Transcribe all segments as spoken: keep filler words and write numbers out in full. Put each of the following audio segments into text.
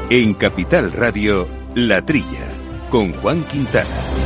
En Capital Radio, La Trilla, con Juan Quintana.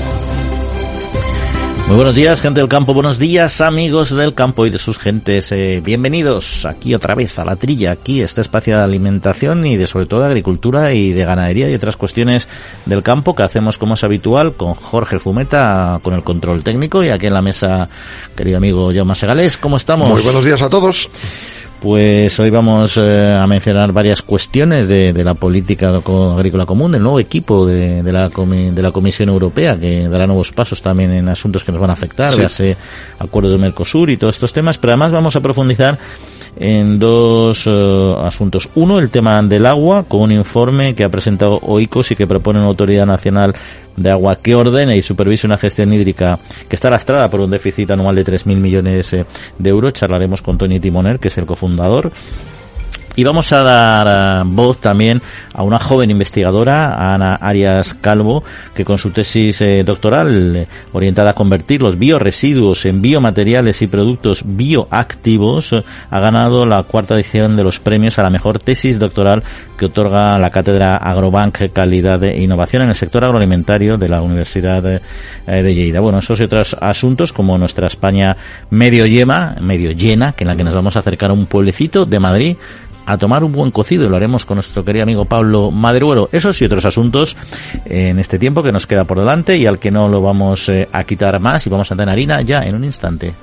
Muy buenos días, gente del campo, buenos días, amigos del campo y de sus gentes. Eh, bienvenidos aquí otra vez a La Trilla, aquí este espacio de alimentación y de sobre todo de agricultura y de ganadería y otras cuestiones del campo que hacemos como es habitual con Jorge Fumeta, con el control técnico, y aquí en la mesa, querido amigo Jaume Segales. ¿Cómo estamos? Muy buenos días a todos. Pues hoy vamos eh, a mencionar varias cuestiones de, de la política agrícola común, del nuevo equipo de, de, la, de la Comisión Europea, que dará nuevos pasos también en asuntos que nos van a afectar, sí. Véase acuerdo de Mercosur y todos estos temas, pero además vamos a profundizar en dos uh, asuntos. Uno, el tema del agua, con un informe que ha presentado OICOS y que propone una autoridad nacional de agua que ordene y supervise una gestión hídrica que está lastrada por un déficit anual de tres mil millones eh, de euros. Charlaremos con Toni Timoner, que es el cofundador. Y vamos a dar uh, voz también a una joven investigadora, a Ana Arias Calvo, que con su tesis eh, doctoral eh, orientada a convertir los bioresiduos en biomateriales y productos bioactivos, eh, ha ganado la cuarta edición de los premios a la mejor tesis doctoral que otorga la Cátedra Agrobank Calidad e Innovación en el sector agroalimentario de la Universidad de, eh, de Lleida. Bueno, esos y otros asuntos, como nuestra España medio llena, medio llena, que en la que nos vamos a acercar a un pueblecito de Madrid a tomar un buen cocido, y lo haremos con nuestro querido amigo Pablo Maderuelo. Esos y otros asuntos en este tiempo que nos queda por delante y al que no lo vamos eh, a quitar más, y vamos a tener harina ya en un instante.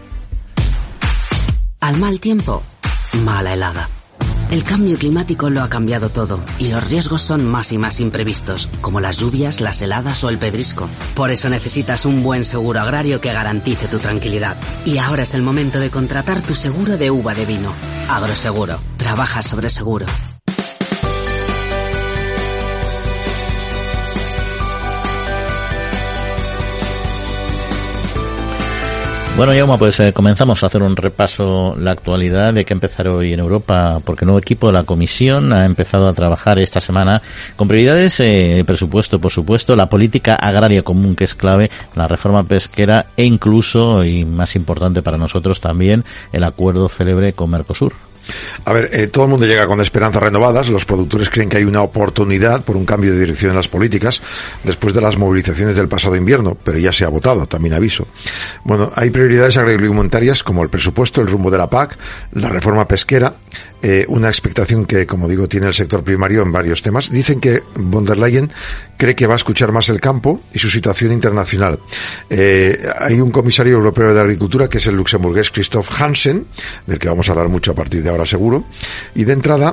Al mal tiempo, mala helada. El cambio climático lo ha cambiado todo y los riesgos son más y más imprevistos, como las lluvias, las heladas o el pedrisco. Por eso necesitas un buen seguro agrario que garantice tu tranquilidad. Y ahora es el momento de contratar tu seguro de uva de vino. Agroseguro. Trabaja sobre seguro. Bueno, Jaume, pues eh, comenzamos a hacer un repaso la actualidad. Hay que empezar hoy en Europa, porque el nuevo equipo de la Comisión ha empezado a trabajar esta semana con prioridades, eh, presupuesto, por supuesto, la política agraria común, que es clave, la reforma pesquera e incluso, y más importante para nosotros también, el acuerdo célebre con Mercosur. A ver, eh, todo el mundo llega con esperanzas renovadas. Los productores creen que hay una oportunidad por un cambio de dirección en las políticas después de las movilizaciones del pasado invierno, pero ya se ha votado, también aviso. Bueno, hay prioridades agroalimentarias como el presupuesto, el rumbo de la P A C, la reforma pesquera, eh, una expectación que, como digo, tiene el sector primario en varios temas. Dicen que von der Leyen cree que va a escuchar más el campo y su situación internacional. Eh, hay un comisario europeo de Agricultura, que es el luxemburgués Christoph Hansen, del que vamos a hablar mucho a partir de ahora seguro, y de entrada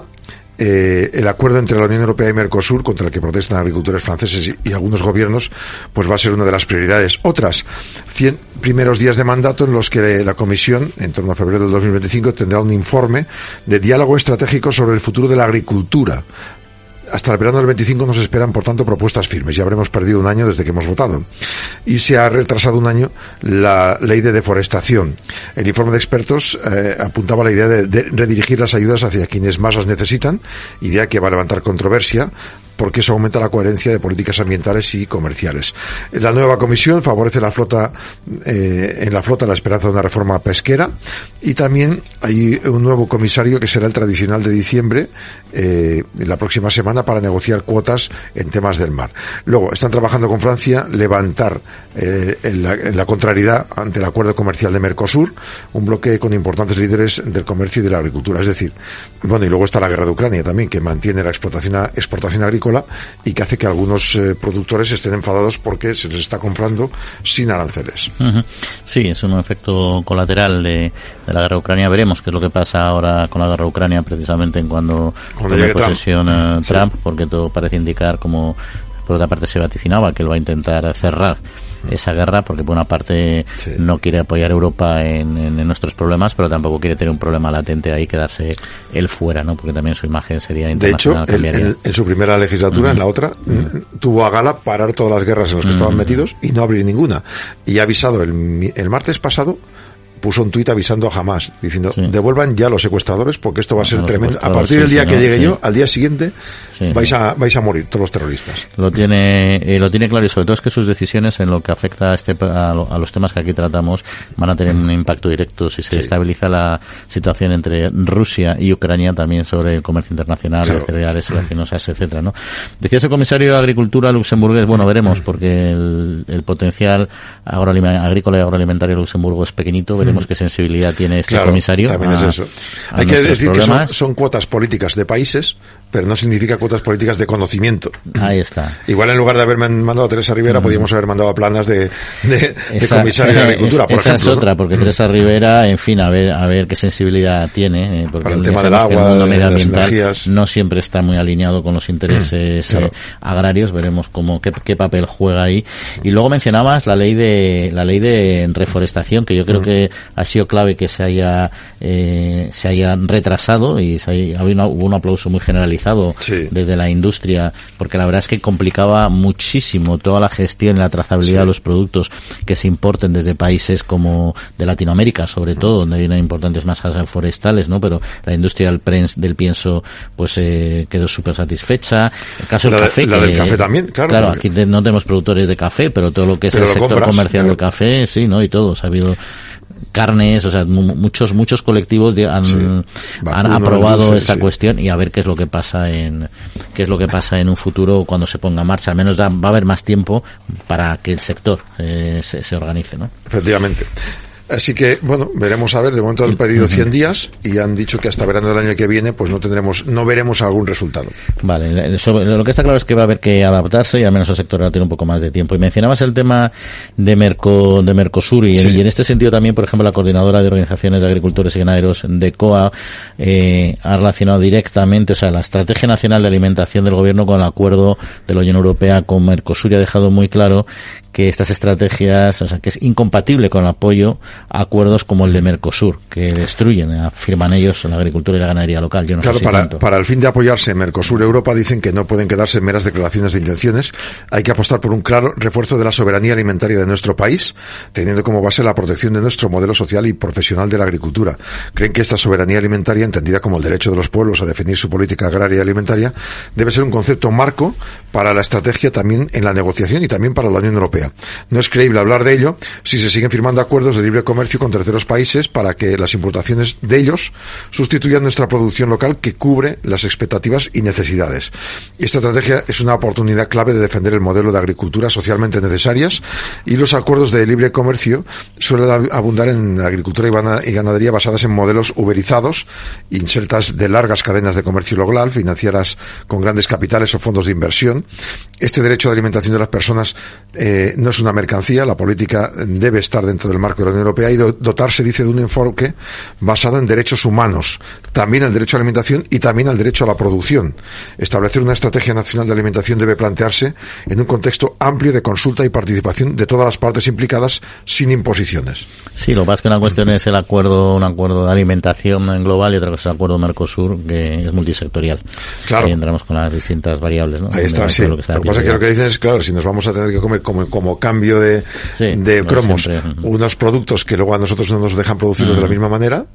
eh, el acuerdo entre la Unión Europea y Mercosur, contra el que protestan agricultores franceses y, y algunos gobiernos, pues va a ser una de las prioridades. Otras cien primeros días de mandato en los que la Comisión, en torno a febrero del dos mil veinticinco, tendrá un informe de diálogo estratégico sobre el futuro de la agricultura. Hasta el verano del veinticinco nos esperan, por tanto, propuestas firmes. Ya habremos perdido un año desde que hemos votado. Y se ha retrasado un año la ley de deforestación. El informe de expertos eh, apuntaba a la idea de, de redirigir las ayudas hacia quienes más las necesitan, idea que va a levantar controversia, porque eso aumenta la coherencia de políticas ambientales y comerciales. La nueva comisión favorece la flota, eh, en la flota la esperanza de una reforma pesquera, y también hay un nuevo comisario que será el tradicional de diciembre, eh, la próxima semana, para negociar cuotas en temas del mar. Luego, están trabajando con Francia levantar eh, en la, en la contrariedad ante el acuerdo comercial de Mercosur, un bloque con importantes líderes del comercio y de la agricultura. Es decir, bueno, y luego está la guerra de Ucrania también, que mantiene la explotación, exportación agrícola, y que hace que algunos eh, productores estén enfadados porque se les está comprando sin aranceles. Uh-huh. Sí, es un efecto colateral de, de la guerra de Ucrania. Veremos qué es lo que pasa ahora con la guerra de Ucrania, precisamente en cuando tome posesión Trump, uh, Trump sí. Porque todo parece indicar, como por otra parte se vaticinaba, que él va a intentar cerrar esa guerra, porque por una parte sí. no quiere apoyar a Europa en, en, en nuestros problemas, pero tampoco quiere tener un problema latente ahí, quedarse él fuera, ¿no? Porque también su imagen sería internacional. De hecho, él, él, en su primera legislatura, uh-huh. en la otra, uh-huh. tuvo a gala parar todas las guerras en las que uh-huh. estaban metidos y no abrir ninguna. Y ha avisado el, el martes pasado puso un tuit avisando a Hamas, diciendo, sí. devuelvan ya los secuestradores porque esto va a ser no, tremendo. A partir del día sí, que no, llegue sí. yo, al día siguiente, sí, vais a vais a morir todos los terroristas. Lo tiene eh, lo tiene claro, y sobre todo es que sus decisiones en lo que afecta a, este, a, lo, a los temas que aquí tratamos van a tener un impacto directo si se sí. estabiliza la situación entre Rusia y Ucrania, también sobre el comercio internacional, claro. de cereales, oleaginosas, etcétera, ¿no? Decía ese comisario de Agricultura luxemburgués, bueno, veremos, porque el, el potencial agrícola y agroalimentario de Luxemburgo es pequeñito, veremos qué sensibilidad tiene este claro, comisario. También a, es eso. Hay que decir problemas. que son, son cuotas políticas de países, pero no significa cuotas políticas de conocimiento. Ahí está. Igual en lugar de haber mandado a Teresa Rivera, mm. podíamos haber mandado a Planas de, de, esa, de comisario de Agricultura, es, por esa ejemplo. es otra, porque Teresa Rivera, en fin, a ver a ver qué sensibilidad tiene. Eh, porque para el tema del agua, el mundo de medioambiental las energías. No siempre está muy alineado con los intereses claro. eh, agrarios. Veremos cómo qué, qué papel juega ahí. Y luego mencionabas la ley de la ley de reforestación, que yo creo mm. que ha sido clave que se haya eh, se haya retrasado y se haya, hubo un aplauso muy generalizado sí. desde la industria, porque la verdad es que complicaba muchísimo toda la gestión y la trazabilidad sí. de los productos que se importen desde países como de Latinoamérica, sobre mm. todo, donde hay una importantes masas forestales, ¿no? Pero la industria del, prens, del pienso pues eh, quedó súper satisfecha. El caso la del café. De, la que, del café también, claro. Claro, aquí te, no tenemos productores de café, pero todo lo que es pero el sector compras, comercial pero... del café, sí, ¿no? Y todo, ha habido carnes, o sea, muchos muchos colectivos han, sí. han aprobado dulce, esta sí. cuestión, y a ver qué es lo que pasa en qué es lo que pasa en un futuro cuando se ponga en marcha. Al menos da, va a haber más tiempo para que el sector eh, se, se organice, ¿no? Efectivamente. Así que, bueno, veremos a ver. De momento han pedido cien días y han dicho que hasta verano del año que viene pues no tendremos, no veremos algún resultado. Vale, sobre, lo que está claro es que va a haber que adaptarse, y al menos el sector va a tener un poco más de tiempo. Y mencionabas el tema de Merco, de Mercosur, y, sí. y en este sentido también, por ejemplo, la coordinadora de organizaciones de agricultores y ganaderos de C O A eh, ha relacionado directamente, o sea, la Estrategia Nacional de Alimentación del Gobierno con el acuerdo de la Unión Europea con Mercosur, y ha dejado muy claro que estas estrategias, o sea, que es incompatible con el apoyo a acuerdos como el de Mercosur, que destruyen, afirman ellos, la agricultura y la ganadería local. Yo no claro, sé si para, tanto. para el fin de apoyarse Mercosur Europa dicen que no pueden quedarse en meras declaraciones de intenciones. Hay que apostar por un claro refuerzo de la soberanía alimentaria de nuestro país, teniendo como base la protección de nuestro modelo social y profesional de la agricultura. Creen que esta soberanía alimentaria, entendida como el derecho de los pueblos a definir su política agraria y alimentaria, debe ser un concepto marco para la estrategia también en la negociación y también para la Unión Europea. No es creíble hablar de ello si se siguen firmando acuerdos de libre comercio con terceros países para que las importaciones de ellos sustituyan nuestra producción local, que cubre las expectativas y necesidades. Esta estrategia es una oportunidad clave de defender el modelo de agricultura socialmente necesarias, y los acuerdos de libre comercio suelen abundar en agricultura y ganadería basadas en modelos uberizados, insertas de largas cadenas de comercio global, financiadas con grandes capitales o fondos de inversión. Este derecho de alimentación de las personas eh, no es una mercancía. La política debe estar dentro del marco de la Unión Europea y dotarse, dice, de un enfoque basado en derechos humanos, también el derecho a la alimentación y también al derecho a la producción. Establecer una estrategia nacional de alimentación debe plantearse en un contexto amplio de consulta y participación de todas las partes implicadas, sin imposiciones. Sí, lo que pasa es que una cuestión es el acuerdo, un acuerdo de alimentación en global, y otra cosa es el acuerdo Mercosur, que es multisectorial. Claro. Ahí entramos con las distintas variables, ¿no? Ahí está, sí. Lo que, está lo que pasa es que lo que dicen es, claro, si nos vamos a tener que comer como, como cambio de, sí, de cromos siempre. unos productos que luego a nosotros no nos dejan producirlos uh-huh. de la misma manera.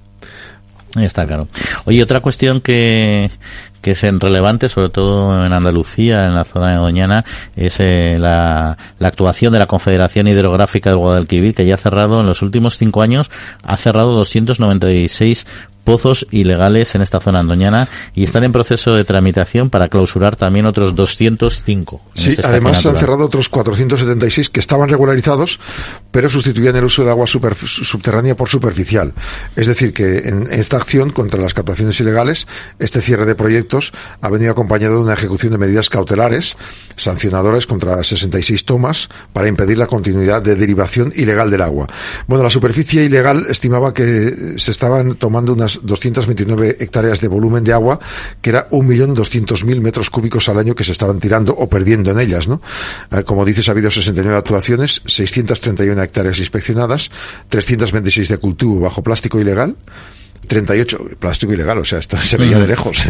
Está claro. Oye, otra cuestión que que es relevante, sobre todo en Andalucía, en la zona de Doñana, es eh, la, la actuación de la Confederación Hidrográfica del Guadalquivir, que ya ha cerrado, en los últimos cinco años, ha cerrado doscientos noventa y seis pozos ilegales en esta zona andoñana, y están en proceso de tramitación para clausurar también otros doscientos cinco. Sí, además se han cerrado otros cuatrocientos setenta y seis que estaban regularizados, pero sustituían el uso de agua super, subterránea por superficial. Es decir, que en esta acción contra las captaciones ilegales, este cierre de proyectos ha venido acompañado de una ejecución de medidas cautelares sancionadoras contra sesenta y seis tomas para impedir la continuidad de derivación ilegal del agua. Bueno, la superficie ilegal estimaba que se estaban tomando unas doscientas veintinueve hectáreas de volumen de agua, que era un millón doscientos mil metros cúbicos al año que se estaban tirando o perdiendo en ellas, ¿no? Eh, como dices, ha habido sesenta y nueve actuaciones, seiscientas treinta y una hectáreas inspeccionadas, trescientas veintiséis de cultivo bajo plástico ilegal, treinta y ocho, plástico ilegal, o sea, esto se veía de lejos.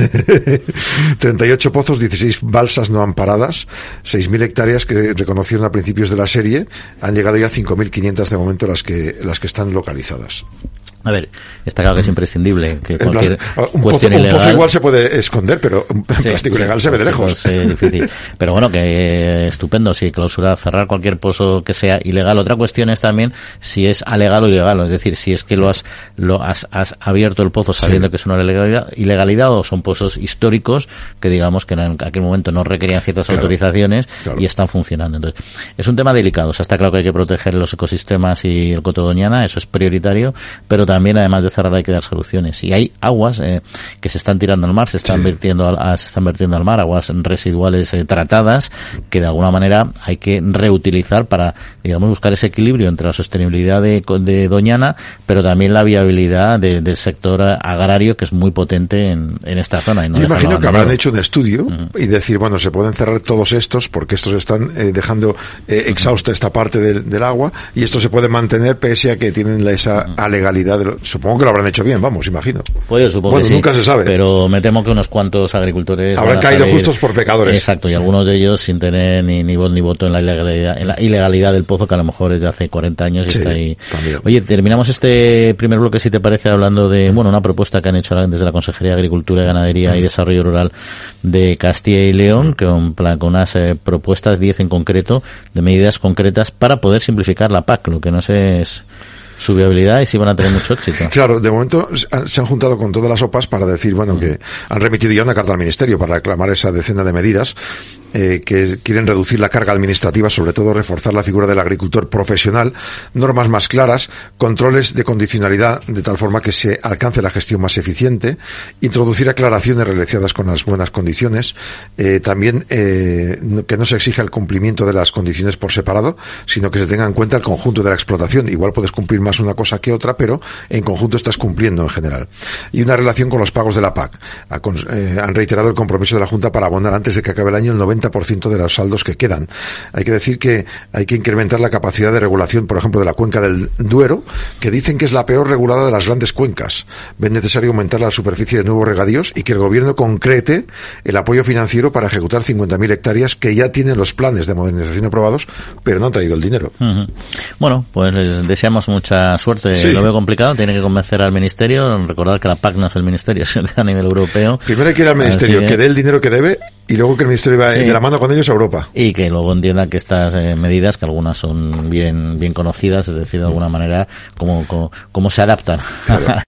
treinta y ocho pozos, dieciséis balsas no amparadas, seis mil hectáreas que reconocieron a principios de la serie, han llegado ya a cinco mil quinientas de momento las que, las que están localizadas. A ver, está claro que es imprescindible que cualquier un cuestión pozo, ilegal... Un pozo igual se puede esconder, pero un sí, plástico sí, ilegal se ve de lejos. Es difícil. Pero bueno, que eh, estupendo, si clausurar, cerrar cualquier pozo que sea ilegal. Otra cuestión es también si es alegal o ilegal, es decir, si es que lo has lo has, has abierto el pozo sabiendo sí. que es una ilegalidad, ilegalidad o son pozos históricos que digamos que en aquel momento no requerían ciertas claro, autorizaciones claro. y están funcionando. Entonces, es un tema delicado, o sea, está claro que hay que proteger los ecosistemas y el Coto Doñana, eso es prioritario, pero también además de cerrar hay que dar soluciones y hay aguas eh, que se están tirando al mar, se están sí. vertiendo al, a, se están vertiendo al mar, aguas residuales eh, tratadas que de alguna manera hay que reutilizar para, digamos, buscar ese equilibrio entre la sostenibilidad de, de Doñana, pero también la viabilidad de, del sector agrario que es muy potente en, en esta zona. Y no Yo imagino que habrán hecho un estudio uh-huh. y decir, bueno, se pueden cerrar todos estos porque estos están eh, dejando eh, exhausta uh-huh. esta parte del, del agua y esto se puede mantener pese a que tienen la, esa uh-huh. alegalidad de lo, supongo que lo habrán hecho bien, vamos, imagino. Pues yo supongo bueno, que sí, nunca se sabe. Pero me temo que unos cuantos agricultores habrán caído salir, justos por pecadores. Exacto, y algunos de ellos sin tener ni, ni voz ni voto en la ilegalidad, en la ilegalidad del pozo, que a lo mejor es de hace cuarenta años y sí, está ahí. También. Oye, terminamos este primer bloque, si te parece, hablando de, bueno, una propuesta que han hecho desde la Consejería de Agricultura, Ganadería y Desarrollo Rural de Castilla y León, que con, con unas eh, propuestas, diez en concreto, de medidas concretas para poder simplificar la P A C, lo que no sé es su viabilidad y si van a tener mucho éxito. Claro, de momento se han juntado con todas las O P As para decir, bueno, mm. que han remitido ya una carta al Ministerio para reclamar esa decena de medidas eh, que quieren reducir la carga administrativa, sobre todo reforzar la figura del agricultor profesional, normas más claras, controles de condicionalidad de tal forma que se alcance la gestión más eficiente, introducir aclaraciones relacionadas con las buenas condiciones, eh, también eh, que no se exija el cumplimiento de las condiciones por separado, sino que se tenga en cuenta el conjunto de la explotación. Igual puedes cumplir más una cosa que otra, pero en conjunto estás cumpliendo en general. Y una relación con los pagos de la P A C. Ha, eh, han reiterado el compromiso de la Junta para abonar antes de que acabe el año el noventa por ciento de los saldos que quedan. Hay que decir que hay que incrementar la capacidad de regulación, por ejemplo, de la cuenca del Duero, que dicen que es la peor regulada de las grandes cuencas. Ven necesario aumentar la superficie de nuevos regadíos y que el Gobierno concrete el apoyo financiero para ejecutar cincuenta mil hectáreas que ya tienen los planes de modernización aprobados, pero no han traído el dinero. Uh-huh. Bueno, pues les deseamos mucha suerte. Sí. Lo veo complicado, tiene que convencer al Ministerio. Recordar que la P A C no es el Ministerio, sino a nivel europeo. Primero hay que ir al Ministerio, que... que dé el dinero que debe, y luego que el Ministerio va sí. de la mano con ellos a Europa. Y que luego entienda que estas eh, medidas, que algunas son bien bien conocidas, es decir, de alguna manera, cómo, cómo, cómo se adaptan. Claro.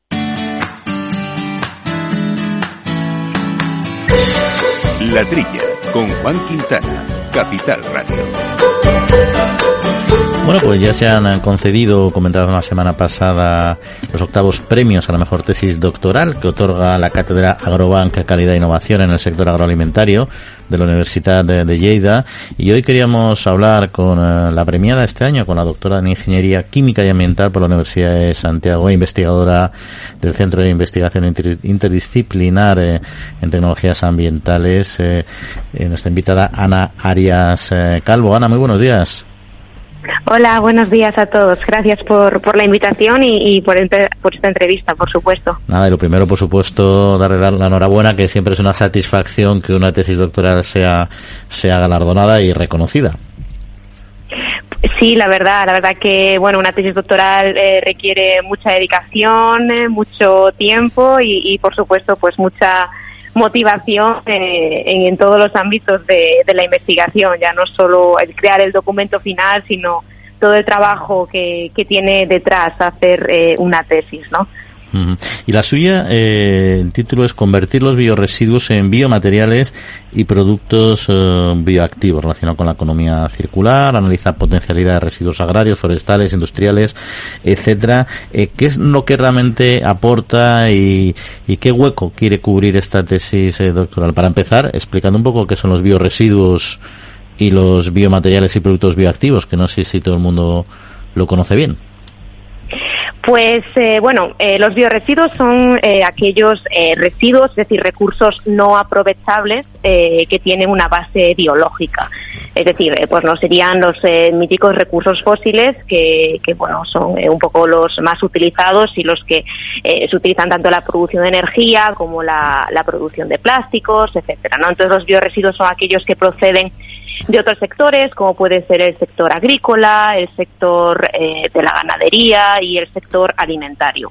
La Trilla, con Juan Quintana, Capital Radio. Bueno, pues ya se han concedido, comentado la semana pasada, los octavos premios a la mejor tesis doctoral que otorga la Cátedra Agrobank Calidad e Innovación en el sector agroalimentario de la Universidad de, de Lleida. Y hoy queríamos hablar con uh, la premiada este año, con la doctora en Ingeniería Química y Ambiental por la Universidad de Santiago, investigadora del Centro de Investigación Inter- Interdisciplinar eh, en Tecnologías Ambientales, eh, eh, nuestra invitada Ana Arias eh, Calvo. Ana, muy buenos días. Hola, buenos días a todos. Gracias por, por la invitación y, y por, el, por esta entrevista, por supuesto. Nada, y lo primero, por supuesto, darle la, la enhorabuena, que siempre es una satisfacción que una tesis doctoral sea, sea galardonada y reconocida. Sí, la verdad, la verdad que, bueno, una tesis doctoral eh, requiere mucha dedicación, eh, mucho tiempo y, y, por supuesto, pues mucha motivación eh, en, en todos los ámbitos de, de la investigación, ya no solo el crear el documento final, sino todo el trabajo que, que tiene detrás hacer eh, una tesis, ¿no? Uh-huh. Y la suya, eh, el título es Convertir los bioresiduos en biomateriales y productos eh, bioactivos, relacionado con la economía circular, analiza potencialidad de residuos agrarios, forestales, industriales, etcétera. Eh, ¿Qué es lo que realmente aporta y, y qué hueco quiere cubrir esta tesis eh, doctoral? Para empezar, explicando un poco qué son los bioresiduos y los biomateriales y productos bioactivos, que no sé si todo el mundo lo conoce bien. Pues, eh, bueno, eh, los bioresiduos son eh, aquellos eh, residuos, es decir, recursos no aprovechables eh, que tienen una base biológica. Es decir, eh, pues no serían los eh, míticos recursos fósiles que, que bueno, son eh, un poco los más utilizados y los que eh, se utilizan tanto en la producción de energía como la, la producción de plásticos, etcétera, ¿no? Entonces los bioresiduos son aquellos que proceden de otros sectores, como puede ser el sector agrícola, el sector eh, de la ganadería y el sector alimentario.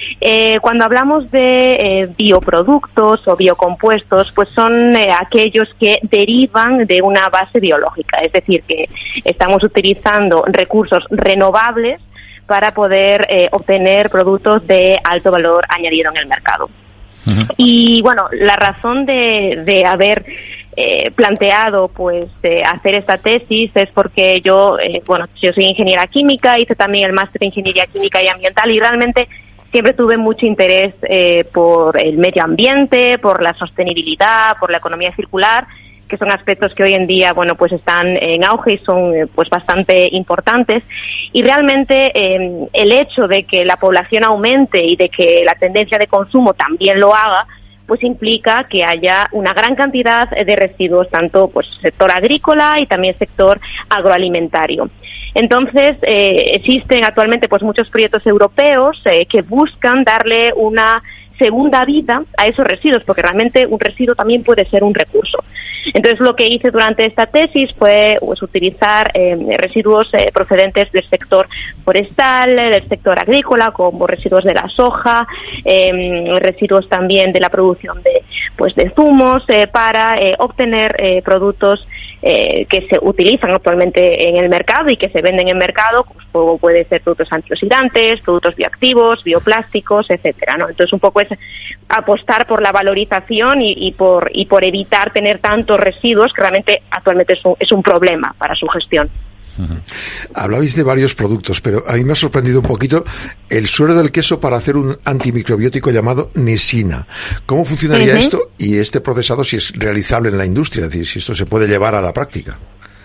Eh, cuando hablamos de eh, bioproductos o biocompuestos, pues son eh, aquellos que derivan de una base biológica, es decir, que estamos utilizando recursos renovables para poder eh, obtener productos de alto valor añadido en el mercado. Uh-huh. Y bueno, la razón de, de haber eh, planteado pues eh, hacer esta tesis es porque yo, eh, bueno, yo soy ingeniera química, hice también el máster de ingeniería química y ambiental y realmente siempre tuve mucho interés eh, por el medio ambiente, por la sostenibilidad, por la economía circular, que son aspectos que hoy en día, bueno, pues están en auge y son eh, pues bastante importantes. Y realmente eh, el hecho de que la población aumente y de que la tendencia de consumo también lo haga, pues implica que haya una gran cantidad de residuos, tanto pues sector agrícola y también sector agroalimentario. Entonces, eh, existen actualmente pues muchos proyectos europeos eh, que buscan darle una segunda vida a esos residuos, porque realmente un residuo también puede ser un recurso. Entonces, lo que hice durante esta tesis fue pues, utilizar eh, residuos eh, procedentes del sector forestal, del sector agrícola, como residuos de la soja, eh, residuos también de la producción de pues de zumos, eh, para eh, obtener eh, productos eh, que se utilizan actualmente en el mercado y que se venden en el mercado, como puede ser productos antioxidantes, productos bioactivos, bioplásticos, etcétera, ¿no? Entonces, un poco es apostar por la valorización y, y por y por evitar tener tantos residuos que realmente actualmente es un, es un problema para su gestión. Uh-huh. Hablabais de varios productos, pero a mí me ha sorprendido un poquito el suero del queso para hacer un antimicrobiótico llamado Nisina. ¿Cómo funcionaría uh-huh. esto? Y este procesado, si es realizable en la industria, es decir, si esto se puede llevar a la práctica.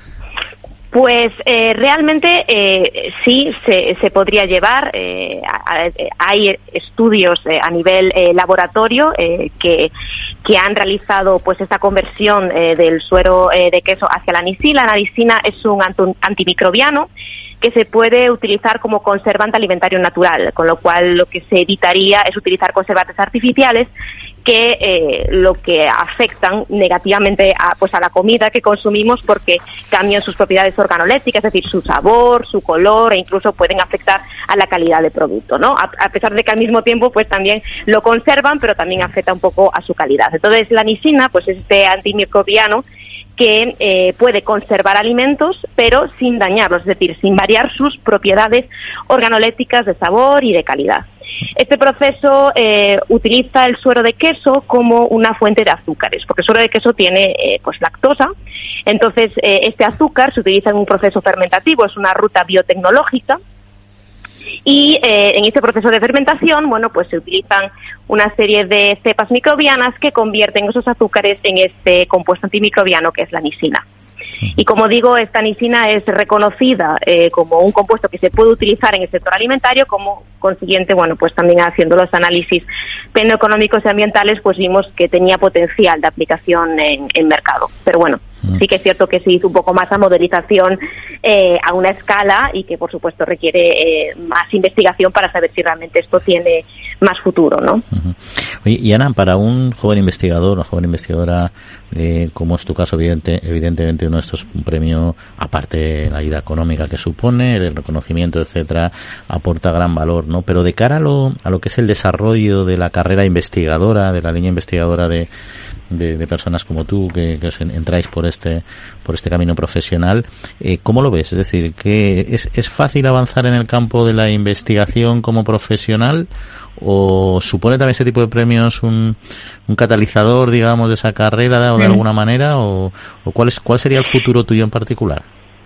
Pues eh, realmente eh, sí se, se podría llevar. Eh, a, a, hay estudios eh, a nivel eh, laboratorio eh, que que han realizado pues esta conversión eh, del suero eh, de queso hacia la nisina. La nisina es un antu- antimicrobiano que se puede utilizar como conservante alimentario natural, con lo cual lo que se evitaría es utilizar conservantes artificiales que eh, lo que afectan negativamente a, pues a la comida que consumimos porque cambian sus propiedades organolépticas, es decir, su sabor, su color e incluso pueden afectar a la calidad del producto, ¿no? A, a pesar de que al mismo tiempo pues también lo conservan, pero también afecta un poco a su calidad. Entonces la nisina pues es este antimicrobiano que eh, puede conservar alimentos pero sin dañarlos, es decir, sin variar sus propiedades organolépticas de sabor y de calidad. Este proceso eh, utiliza el suero de queso como una fuente de azúcares, porque el suero de queso tiene eh, pues lactosa. Entonces, eh, este azúcar se utiliza en un proceso fermentativo, es una ruta biotecnológica. Y eh, en este proceso de fermentación, bueno, pues se utilizan una serie de cepas microbianas que convierten esos azúcares en este compuesto antimicrobiano que es la nisina. Y como digo, esta nisina es reconocida eh, como un compuesto que se puede utilizar en el sector alimentario, como consiguiente, bueno, pues también haciendo los análisis tecnoeconómicos y ambientales, pues vimos que tenía potencial de aplicación en el mercado. Pero bueno, sí que es cierto que se hizo un poco más a modelización eh, a una escala y que por supuesto requiere eh, más investigación para saber si realmente esto tiene más futuro, ¿no? Uh-huh. Oye, y Ana, para un joven investigador, una joven investigadora, eh, como es tu caso, evidente, evidentemente uno de estos, un premio, aparte de la ayuda económica que supone, el reconocimiento, etcétera, aporta gran valor, ¿no? Pero de cara a lo, a lo que es el desarrollo de la carrera investigadora, de la línea investigadora de De, de personas como tú que, que os entráis por este por este camino profesional, eh, ¿cómo lo ves? Es decir, que es, ¿es fácil avanzar en el campo de la investigación como profesional o supone también ese tipo de premios un, un catalizador, digamos, de esa carrera o de alguna manera o, o cuál es cuál sería el futuro tuyo en particular?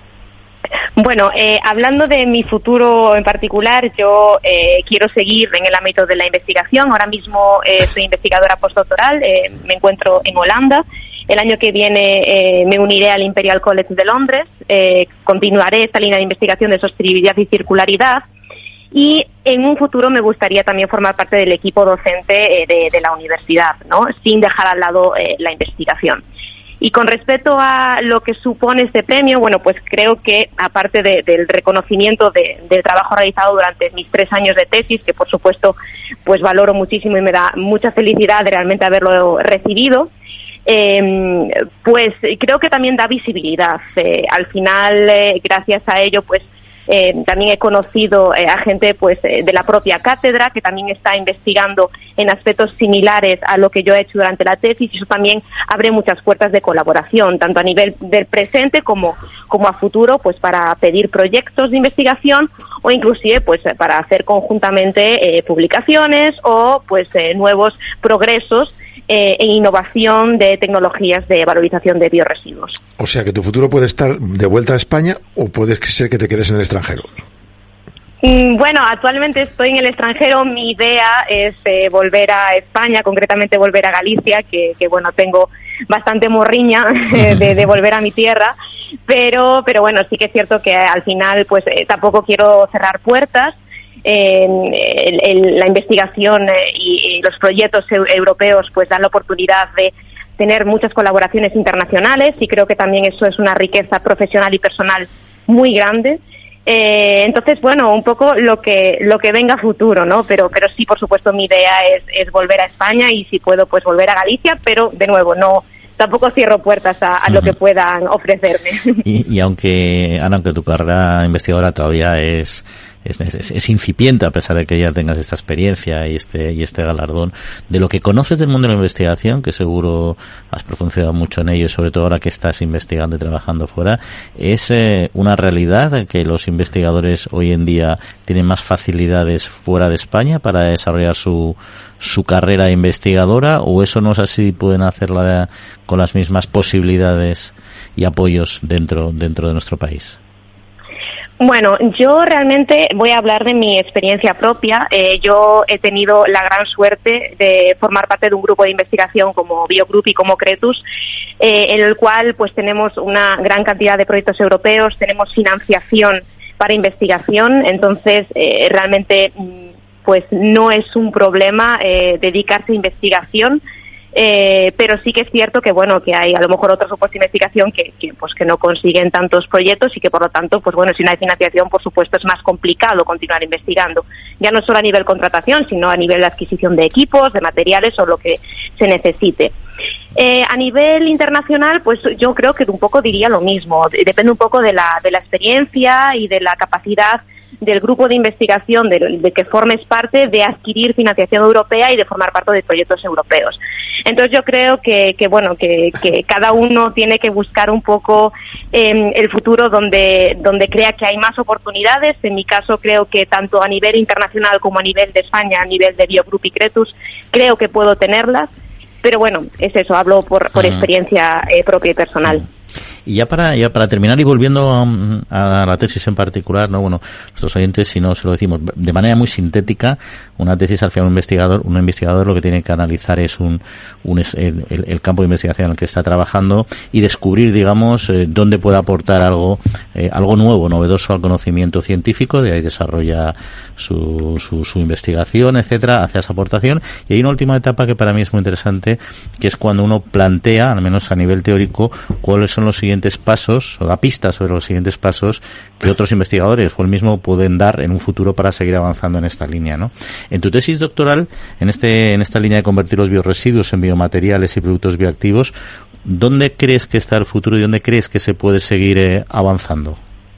Bueno, eh, hablando de mi futuro en particular, yo eh, quiero seguir en el ámbito de la investigación. Ahora mismo eh, soy investigadora postdoctoral, eh, me encuentro en Holanda. El año que viene eh, me uniré al Imperial College de Londres, eh, continuaré esta línea de investigación de sostenibilidad y circularidad. Y en un futuro me gustaría también formar parte del equipo docente eh, de, de la universidad, ¿no? Sin dejar al lado eh, la investigación. Y con respecto a lo que supone este premio, bueno, pues creo que aparte de, del reconocimiento de, del trabajo realizado durante mis tres años de tesis, que por supuesto pues valoro muchísimo y me da mucha felicidad de realmente haberlo recibido, eh, pues creo que también da visibilidad. Eh, al final, eh, gracias a ello, pues Eh, también he conocido eh, a gente pues eh, de la propia cátedra que también está investigando en aspectos similares a lo que yo he hecho durante la tesis, y eso también abre muchas puertas de colaboración, tanto a nivel del presente como, como a futuro, pues para pedir proyectos de investigación o inclusive pues para hacer conjuntamente eh, publicaciones o pues eh, nuevos progresos Eh, en innovación de tecnologías de valorización de bioresiduos. O sea que tu futuro puede estar de vuelta a España o puede ser que te quedes en el extranjero. Mm, bueno, actualmente estoy en el extranjero. Mi idea es eh, volver a España, concretamente volver a Galicia, que, que bueno, tengo bastante morriña de, de volver a mi tierra, pero, pero bueno, sí que es cierto que al final pues eh, tampoco quiero cerrar puertas. Eh, el, el, la investigación eh, y, y los proyectos eu, europeos pues dan la oportunidad de tener muchas colaboraciones internacionales, y creo que también eso es una riqueza profesional y personal muy grande. Eh, entonces, bueno, un poco lo que lo que venga a futuro, ¿no? Pero pero sí, por supuesto, mi idea es, es volver a España y si puedo, pues volver a Galicia, pero de nuevo, no tampoco cierro puertas a, a lo que puedan ofrecerme. Y, y aunque, Ana, aunque tu carrera investigadora todavía es Es, es, es incipiente, a pesar de que ya tengas esta experiencia y este y este galardón, de lo que conoces del mundo de la investigación, que seguro has profundizado mucho en ello, y sobre todo ahora que estás investigando y trabajando fuera, ¿es eh, una realidad que los investigadores hoy en día tienen más facilidades fuera de España para desarrollar su su carrera investigadora, o eso no es así, pueden hacerla de, con las mismas posibilidades y apoyos dentro dentro de nuestro país? Bueno, yo realmente voy a hablar de mi experiencia propia. Eh, yo he tenido la gran suerte de formar parte de un grupo de investigación como Biogroup y como Cretus, eh, en el cual pues tenemos una gran cantidad de proyectos europeos, tenemos financiación para investigación, entonces eh, realmente pues no es un problema eh, dedicarse a investigación. Eh, pero sí que es cierto que bueno que hay a lo mejor otros grupos de investigación que, que pues que no consiguen tantos proyectos y que por lo tanto pues bueno si no hay financiación por supuesto es más complicado continuar investigando, ya no solo a nivel contratación sino a nivel de adquisición de equipos, de materiales o lo que se necesite. Eh, a nivel internacional pues yo creo que un poco diría lo mismo, depende un poco de la de la experiencia y de la capacidad del grupo de investigación de, de que formes parte, de adquirir financiación europea y de formar parte de proyectos europeos. Entonces yo creo que, que bueno que, que cada uno tiene que buscar un poco eh, el futuro donde donde crea que hay más oportunidades. En mi caso creo que tanto a nivel internacional como a nivel de España, a nivel de Biogroup y Cretus, creo que puedo tenerlas. Pero bueno, es eso, hablo por, por experiencia eh, propia y personal. Y ya para ya para terminar y volviendo a, a la tesis en particular, no bueno, nuestros oyentes, si no se lo decimos de manera muy sintética, una tesis al final un investigador, un investigador lo que tiene que analizar es un, un el, el, el campo de investigación en el que está trabajando y descubrir, digamos, eh, dónde puede aportar algo eh, algo nuevo, novedoso al conocimiento científico, de ahí desarrolla su, su, su investigación, etcétera, hace esa aportación. Y hay una última etapa que para mí es muy interesante, que es cuando uno plantea, al menos a nivel teórico, cuáles son los siguientes pasos, o da pistas sobre los siguientes pasos que otros investigadores o el mismo pueden dar en un futuro para seguir avanzando en esta línea, ¿no? En tu tesis doctoral, en este en esta línea de convertir los bioresiduos en biomateriales y productos bioactivos, ¿dónde crees que está el futuro y dónde crees que se puede seguir eh, avanzando?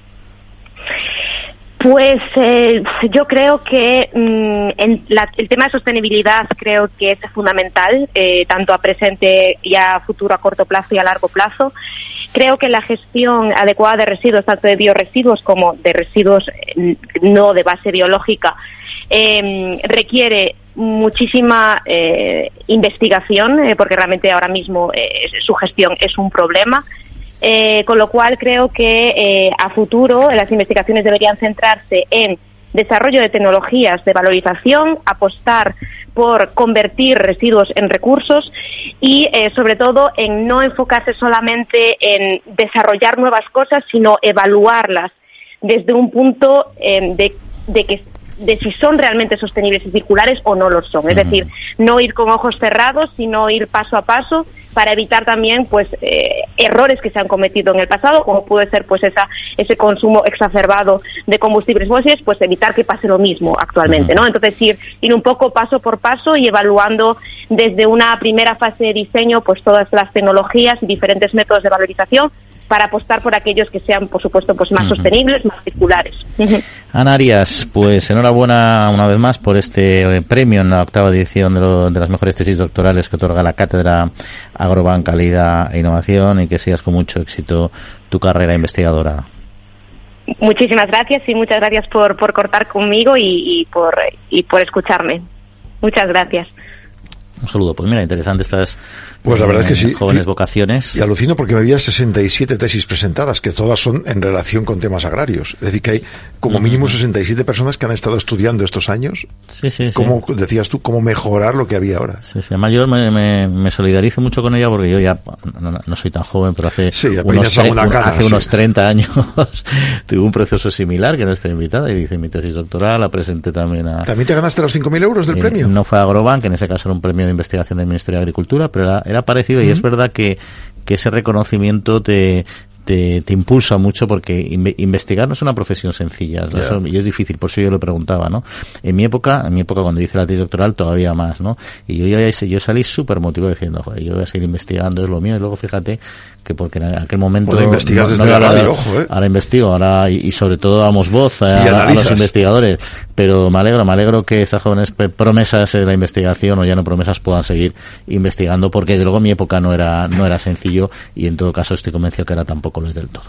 Pues eh, yo creo que mmm, en la, el tema de sostenibilidad creo que es fundamental, eh, tanto a presente y a futuro, a corto plazo y a largo plazo. Creo que la gestión adecuada de residuos, tanto de bioresiduos como de residuos eh, no de base biológica, eh, requiere muchísima eh, investigación, eh, porque realmente ahora mismo eh, su gestión es un problema. Eh, con lo cual creo que eh, a futuro las investigaciones deberían centrarse en desarrollo de tecnologías de valorización, apostar por convertir residuos en recursos y eh, sobre todo en no enfocarse solamente en desarrollar nuevas cosas, sino evaluarlas desde un punto eh, de, de que de si son realmente sostenibles y circulares o no lo son. Es decir, no ir con ojos cerrados, sino ir paso a paso, para evitar también pues eh, errores que se han cometido en el pasado, como puede ser pues esa ese consumo exacerbado de combustibles fósiles, pues evitar que pase lo mismo actualmente, ¿no? Entonces ir ir un poco paso por paso y evaluando desde una primera fase de diseño pues todas las tecnologías y diferentes métodos de valorización para apostar por aquellos que sean, por supuesto, pues más uh-huh. sostenibles, más circulares. Uh-huh. Ana Arias, pues enhorabuena una vez más por este eh, premio en la octava edición de, lo, de las mejores tesis doctorales que otorga la Cátedra Agrobank Calidad e Innovación, y que sigas con mucho éxito tu carrera investigadora. Muchísimas gracias y muchas gracias por, por cortar conmigo y, y, por, y por escucharme. Muchas gracias. Un saludo. Pues mira, interesante estas pues la verdad es que sí, jóvenes vocaciones. Y alucino porque me había sesenta y siete tesis presentadas, que todas son en relación con temas agrarios. Es decir, que hay como mínimo sesenta y siete personas que han estado estudiando estos años. Sí, sí, cómo, sí. Decías tú, cómo mejorar lo que había ahora. Sí, sí. Además yo me, me, me solidarizo mucho con ella porque yo ya no, no soy tan joven, pero hace, sí, unos, tre- una cana, hace sí. unos treinta años tuve un proceso similar, que no estoy invitada, y hice mi tesis doctoral, la presenté también a... ¿También te ganaste los cinco mil euros del eh, premio? No fue a Agrobank, que en ese caso era un premio de investigación del Ministerio de Agricultura, pero era, era parecido, uh-huh. y es verdad que, que ese reconocimiento te... Te, te impulsa mucho, porque in, investigar no es una profesión sencilla, ¿no? Yeah. Y es difícil, por eso yo lo preguntaba, ¿no? En mi época, en mi época cuando hice la tesis doctoral todavía más, ¿no? Y yo ya yo salí súper motivado diciendo, joder, yo voy a seguir investigando, es lo mío, y luego fíjate que porque en aquel momento... Bueno, investigas no, desde no la ahora, radio, ojo, ¿eh? Ahora investigo, ahora, y, y sobre todo damos voz a, a, a los investigadores, pero me alegro, me alegro que estas jóvenes promesas de la investigación, o ya no promesas, puedan seguir investigando, porque desde luego en mi época no era, no era sencillo, y en todo caso estoy convencido que ahora tampoco lo es del todo.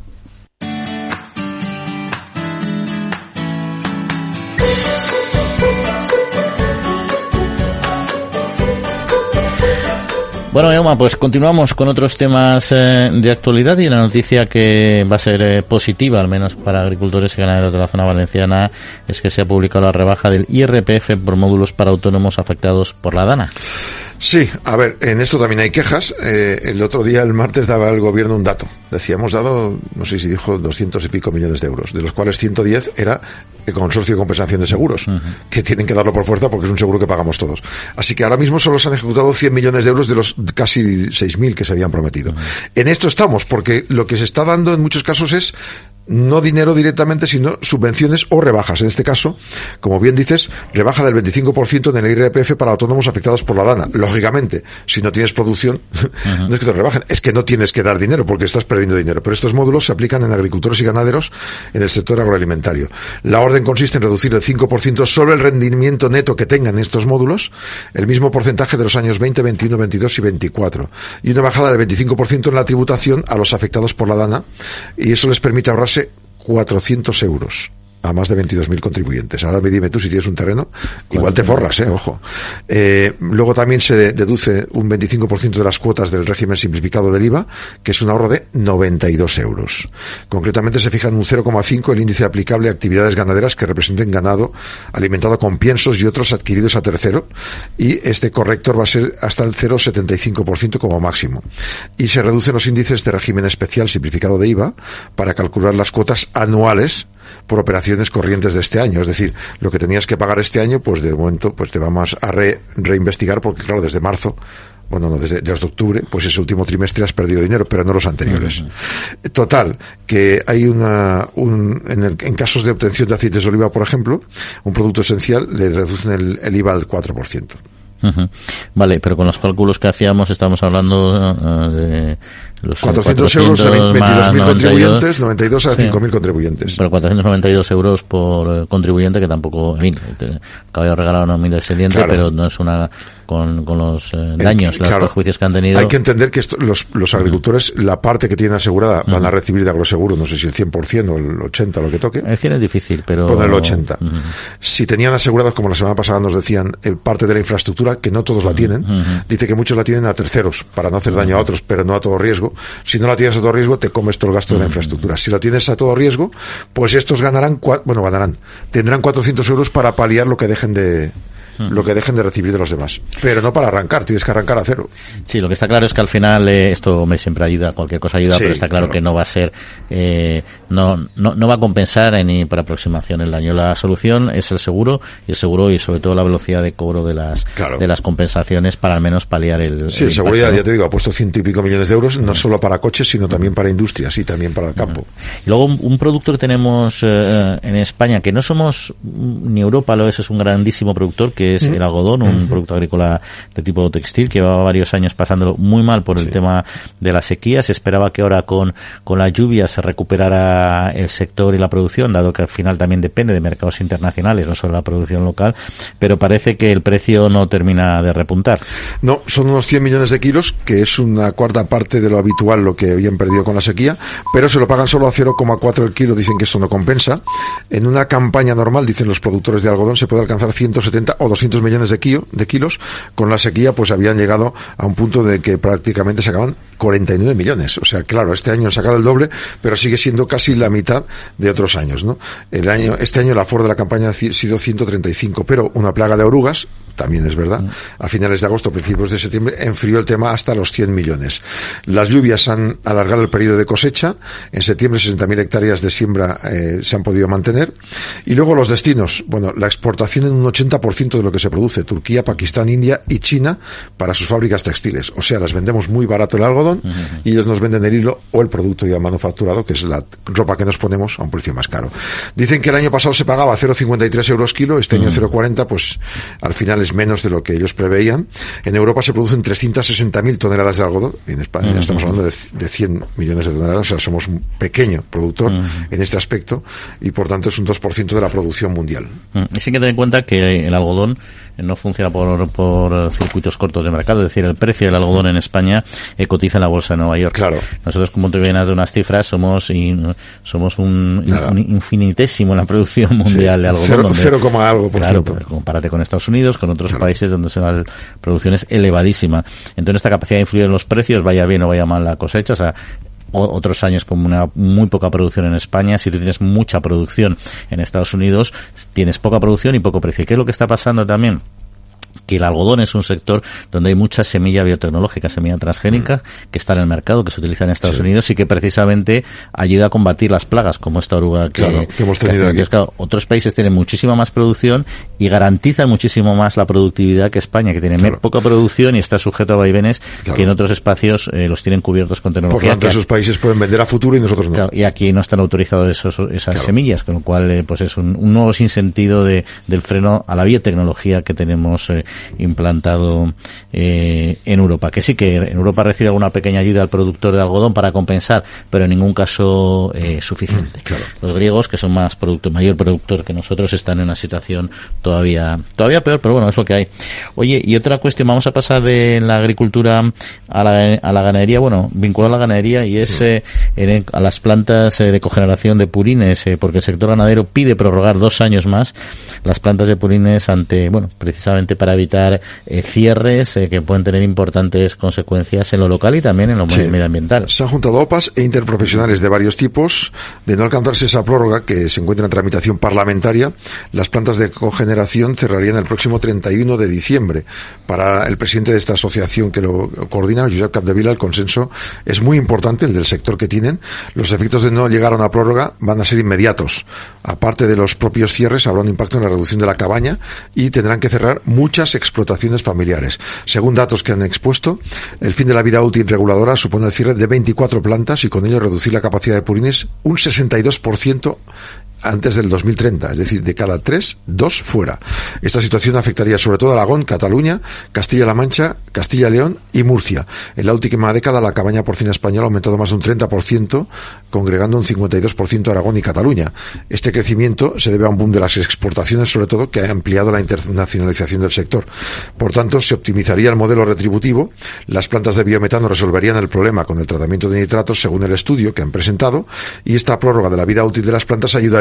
Bueno, Jaume, pues continuamos con otros temas eh, de actualidad, y la noticia que va a ser eh, positiva, al menos para agricultores y ganaderos de la zona valenciana, es que se ha publicado la rebaja del I R P F por módulos para autónomos afectados por la DANA. Sí, a ver, en esto también hay quejas. Eh, el otro día, el martes, daba el gobierno un dato. Decía, hemos dado, no sé si dijo, doscientos y pico millones de euros, de los cuales ciento diez era el consorcio de compensación de seguros, uh-huh. que tienen que darlo por fuerza porque es un seguro que pagamos todos. Así que ahora mismo solo se han ejecutado cien millones de euros de los casi seis mil que se habían prometido. Uh-huh. En esto estamos, porque lo que se está dando en muchos casos es no dinero directamente, sino subvenciones o rebajas. En este caso, como bien dices, rebaja del veinticinco por ciento en el I R P F para autónomos afectados por la DANA. Lógicamente, si no tienes producción, uh-huh. no es que te rebajen, es que no tienes que dar dinero porque estás perdiendo dinero. Pero estos módulos se aplican en agricultores y ganaderos en el sector agroalimentario. La orden consiste en reducir el cinco por ciento sobre el rendimiento neto que tengan estos módulos, el mismo porcentaje de los años veinte, veintiuno, veintidós y veinticuatro. Y una bajada del veinticinco por ciento en la tributación a los afectados por la DANA, y eso les permite ahorrarse cuatrocientos euros a más de veintidós mil contribuyentes. Ahora me dime tú, si tienes un terreno, igual te forras, eh, ojo. Eh, luego también se deduce un veinticinco por ciento de las cuotas del régimen simplificado del I V A, que es un ahorro de noventa y dos euros. Concretamente se fija en un cero coma cinco el índice aplicable a actividades ganaderas que representen ganado alimentado con piensos y otros adquiridos a tercero, y este corrector va a ser hasta el cero coma setenta y cinco por ciento como máximo. Y se reducen los índices de régimen especial simplificado de I V A para calcular las cuotas anuales por operaciones corrientes de este año. Es decir, lo que tenías que pagar este año, pues de momento pues te vamos a re, reinvestigar, porque claro, desde marzo, bueno, no, desde, desde octubre, pues ese último trimestre has perdido dinero, pero no los anteriores. Uh-huh. Total, que hay una, un, en, el, en casos de obtención de aceites de oliva, por ejemplo, un producto esencial, le reducen el, el I V A al cuatro por ciento. Uh-huh. Vale, pero con los cálculos que hacíamos estamos hablando uh, de los cuatrocientos euros de veintidós mil contribuyentes, noventa y dos a cinco mil sí. contribuyentes. Pero cuatrocientos noventa y dos euros por eh, contribuyente, que tampoco, en fin, te acabo de regalar una mil excedente, claro. pero no es una con, con los eh, daños, el, los claro. perjuicios que han tenido. Hay que entender que esto, los, los agricultores, uh-huh. la parte que tienen asegurada, uh-huh. van a recibir de agroseguro, no sé si el cien por ciento o el ochenta por ciento, lo que toque. El cien es difícil, pero... Poner el ochenta. Uh-huh. Si tenían asegurados, como la semana pasada nos decían, el parte de la infraestructura, que no todos uh-huh. la tienen, uh-huh. dice que muchos la tienen a terceros, para no hacer daño uh-huh. a otros, pero no a todo riesgo. Si no la tienes a todo riesgo, te comes todo el gasto uh-huh. de la infraestructura. Si la tienes a todo riesgo, pues estos ganarán, cua- bueno, ganarán, tendrán cuatrocientos euros para paliar lo que dejen de uh-huh. lo que dejen de recibir de los demás. Pero no para arrancar, tienes que arrancar a cero. Sí, lo que está claro es que al final eh, esto me siempre ayuda, cualquier cosa ayuda, sí, pero está claro, claro que no va a ser, eh, no, no, no va a compensar eh, ni por aproximación el daño. La solución es el seguro, y el seguro y sobre todo la velocidad de cobro de las claro. de las compensaciones para al menos paliar el. Sí, el, el seguro ya, ya te digo, ha puesto ciento y pico millones de euros, no uh-huh. solo para coches, sino también para industrias y también para el campo. Uh-huh. Y luego un, un producto que tenemos eh, en España, que no somos, ni Europa lo es, es un grandísimo productor, que es uh-huh. el algodón, un uh-huh. producto agrícola de tipo textil, que llevaba varios años pasándolo muy mal por el sí. tema de la sequía. Se esperaba que ahora con, con la lluvia se recuperara el sector y la producción, dado que al final también depende de mercados internacionales, no solo la producción local, pero parece que el precio no termina de repuntar. No, son unos cien millones de kilos, que es una cuarta parte de lo habitual, lo que habían perdido con la sequía, pero se lo pagan solo a cero coma cuatro el kilo, dicen que esto no compensa. En una campaña normal, dicen los productores de algodón, se puede alcanzar ciento setenta o doscientos millones de, kilo, de kilos. Con la sequía, pues habían llegado a un punto de que prácticamente se acaban cuarenta y nueve millones. O sea, claro, este año han sacado el doble, pero sigue siendo casi la mitad de otros años, ¿no? El año, este año el aforo de la campaña ha sido ciento treinta y cinco, pero una plaga de orugas, también es verdad, a finales de agosto, principios de septiembre, enfrió el tema hasta los cien millones. Las lluvias han alargado el periodo de cosecha. En septiembre, sesenta mil hectáreas de siembra eh, se han podido mantener. Y luego los destinos. Bueno, la exportación en un ochenta por ciento de lo que se produce. Turquía, Pakistán, India y China para sus fábricas textiles. O sea, las vendemos muy barato el algodón uh-huh. y ellos nos venden el hilo o el producto ya manufacturado, que es la ropa que nos ponemos, a un precio más caro. Dicen que el año pasado se pagaba cero coma cincuenta y tres euros kilo, este uh-huh. año cero coma cuarenta, pues al final es menos de lo que ellos preveían. En Europa se producen trescientas sesenta mil toneladas de algodón, y en España uh-huh. ya estamos hablando de, de cien millones de toneladas, o sea, somos un pequeño productor uh-huh. en este aspecto, y por tanto es un dos por ciento de la producción mundial. Uh-huh. Y sí que tener en cuenta que el algodón no funciona por, por circuitos cortos de mercado, es decir, el precio del algodón en España eh, cotiza en la bolsa de Nueva York. Claro. Nosotros, como te vienes de unas cifras, somos y, somos un, un infinitésimo en la producción mundial sí. de algodón. Cero, donde, cero coma algo por claro, ciento. Pues, compárate con Estados Unidos, con otros claro. países donde la producción es elevadísima. Entonces, esta capacidad de influir en los precios, vaya bien o vaya mal la cosecha, o sea, otros años con una muy poca producción en España, si tú tienes mucha producción en Estados Unidos, tienes poca producción y poco precio. ¿Qué es lo que está pasando también? Que el algodón es un sector donde hay mucha semilla biotecnológica, semilla transgénica, mm. que está en el mercado, que se utiliza en Estados sí. Unidos y que precisamente ayuda a combatir las plagas, como esta oruga que, claro, que hemos tenido que aquí. Claro, otros países tienen muchísima más producción y garantizan muchísimo más la productividad que España, que tiene claro. poca producción y está sujeto a vaivenes claro. que en otros espacios eh, los tienen cubiertos con tecnología. Por tanto, esos países pueden vender a futuro y nosotros no. Claro, y aquí no están autorizados esos, esas claro. semillas, con lo cual eh, pues es un, un nuevo sinsentido de, del freno a la biotecnología que tenemos eh, implantado eh, en Europa, que sí que en Europa recibe alguna pequeña ayuda al productor de algodón para compensar, pero en ningún caso eh, suficiente. Claro. Los griegos, que son más producto, mayor productor que nosotros, están en una situación todavía todavía peor, pero bueno, es lo que hay. Oye, y otra cuestión, vamos a pasar de la agricultura a la, a la ganadería, bueno, vinculado a la ganadería, y es eh, en, a las plantas eh, de cogeneración de purines, eh, porque el sector ganadero pide prorrogar dos años más las plantas de purines ante, bueno, precisamente para evitar eh, cierres eh, que pueden tener importantes consecuencias en lo local y también en lo sí. medioambiental. Se han juntado O P As e interprofesionales de varios tipos. De no alcanzarse esa prórroga, que se encuentra en tramitación parlamentaria, las plantas de cogeneración cerrarían el próximo treinta y uno de diciembre. Para el presidente de esta asociación que lo coordina, Josep Capdevila, el consenso es muy importante, el del sector que tienen. Los efectos de no llegar a una prórroga van a ser inmediatos. Aparte de los propios cierres, habrá un impacto en la reducción de la cabaña y tendrán que cerrar muchas explotaciones familiares. Según datos que han expuesto, el fin de la vida útil reguladora supone el cierre de veinticuatro plantas y con ello reducir la capacidad de purines un sesenta y dos por ciento antes del dos mil treinta, es decir, de cada tres, dos fuera. Esta situación afectaría sobre todo a Aragón, Cataluña, Castilla-La Mancha, Castilla-León y Murcia. En la última década la cabaña porcina española ha aumentado más de un treinta por ciento, congregando un cincuenta y dos por ciento a Aragón y Cataluña. Este crecimiento se debe a un boom de las exportaciones, sobre todo, que ha ampliado la internacionalización del sector. Por tanto, se optimizaría el modelo retributivo, las plantas de biometano resolverían el problema con el tratamiento de nitratos según el estudio que han presentado, y esta prórroga de la vida útil de las plantas ayudaría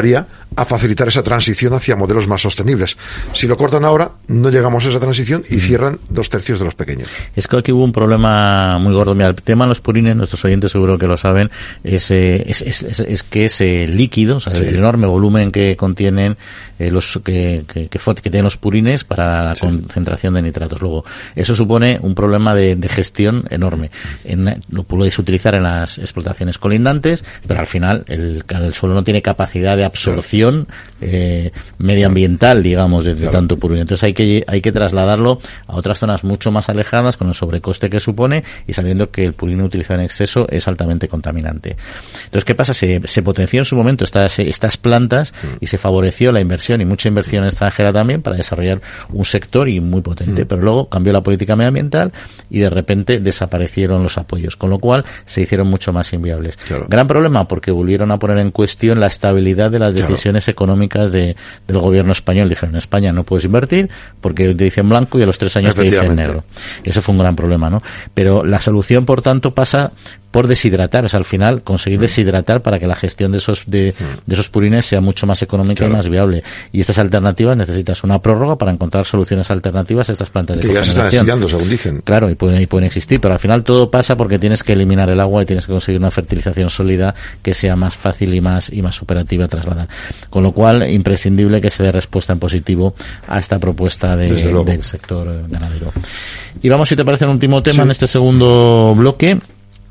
ayudaría a facilitar esa transición hacia modelos más sostenibles. Si lo cortan ahora, no llegamos a esa transición y cierran dos tercios de los pequeños. Es que aquí hubo un problema muy gordo. Mira, el tema de los purines, nuestros oyentes seguro que lo saben, es, eh, es, es, es, es que es eh, líquido, o sea, sí. el enorme volumen que contienen eh, los que, que, que, que tienen los purines para la sí. concentración de nitratos. Luego, eso supone un problema de, de gestión enorme. En, lo podéis utilizar en las explotaciones colindantes, pero al final el, el suelo no tiene capacidad de absorción Eh, medioambiental, digamos, de, de claro. tanto purino. Entonces hay que hay que trasladarlo a otras zonas mucho más alejadas con el sobrecoste que supone y sabiendo que el purino utilizado en exceso es altamente contaminante. Entonces, ¿qué pasa? Se, se potenció en su momento estas, estas plantas y se favoreció la inversión y mucha inversión extranjera también para desarrollar un sector y muy potente, mm. pero luego cambió la política medioambiental y de repente desaparecieron los apoyos, con lo cual se hicieron mucho más inviables. Claro. Gran problema porque volvieron a poner en cuestión la estabilidad de las decisiones claro. económicas de, del gobierno español. Dijeron, en España no puedes invertir porque te dicen blanco y a los tres años te dicen negro. Y eso fue un gran problema, ¿no? Pero la solución, por tanto, pasa por deshidratar, o sea, al final conseguir deshidratar para que la gestión de esos de, de esos purines sea mucho más económica claro. y más viable. Y estas alternativas necesitas una prórroga para encontrar soluciones alternativas a estas plantas que de ya se están estudiando, según dicen. Claro, y pueden, y pueden existir, pero al final todo pasa porque tienes que eliminar el agua y tienes que conseguir una fertilización sólida que sea más fácil y más y más operativa a trasladar. Con lo cual, imprescindible que se dé respuesta en positivo a esta propuesta de, del sector ganadero. Y vamos, si te parece, el último tema sí. en este segundo bloque.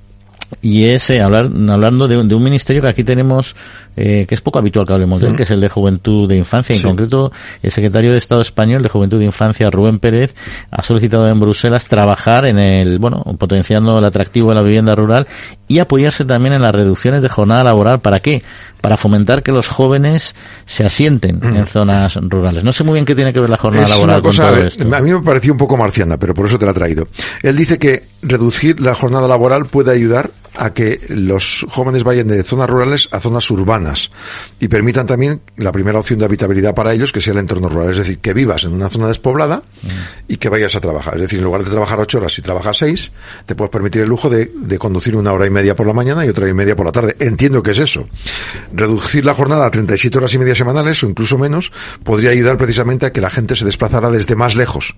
Y es eh, hablar, hablando de, de un ministerio que aquí tenemos, eh, que es poco habitual que hablemos de él, que es el de Juventud de Infancia. Sí. En concreto, el secretario de Estado español de Juventud de Infancia, Rubén Pérez, ha solicitado en Bruselas trabajar en el, bueno, potenciando el atractivo de la vivienda rural y apoyarse también en las reducciones de jornada laboral. ¿Para qué? Para fomentar que los jóvenes se asienten mm. en zonas rurales. No sé muy bien qué tiene que ver la jornada es laboral una cosa, con todo esto. A mí me pareció un poco marciana, pero por eso te la he traído. Él dice que reducir la jornada laboral puede ayudar a que los jóvenes vayan de zonas rurales a zonas urbanas y permitan también la primera opción de habitabilidad para ellos, que sea el entorno rural. Es decir, que vivas en una zona despoblada mm. y que vayas a trabajar. Es decir, en lugar de trabajar ocho horas, si trabajas seis, te puedes permitir el lujo de, de conducir una hora y media por la mañana y otra hora y media por la tarde. Entiendo que es eso. Reducir la jornada a treinta y siete horas y media semanales o incluso menos podría ayudar precisamente a que la gente se desplazara desde más lejos.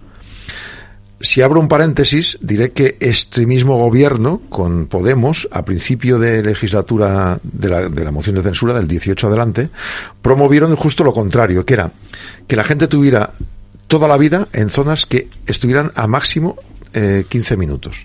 Si abro un paréntesis, diré que este mismo gobierno, con Podemos, a principio de legislatura de la, de la moción de censura, del dieciocho adelante, promovieron justo lo contrario, que era que la gente tuviera toda la vida en zonas que estuvieran a máximo eh, quince minutos.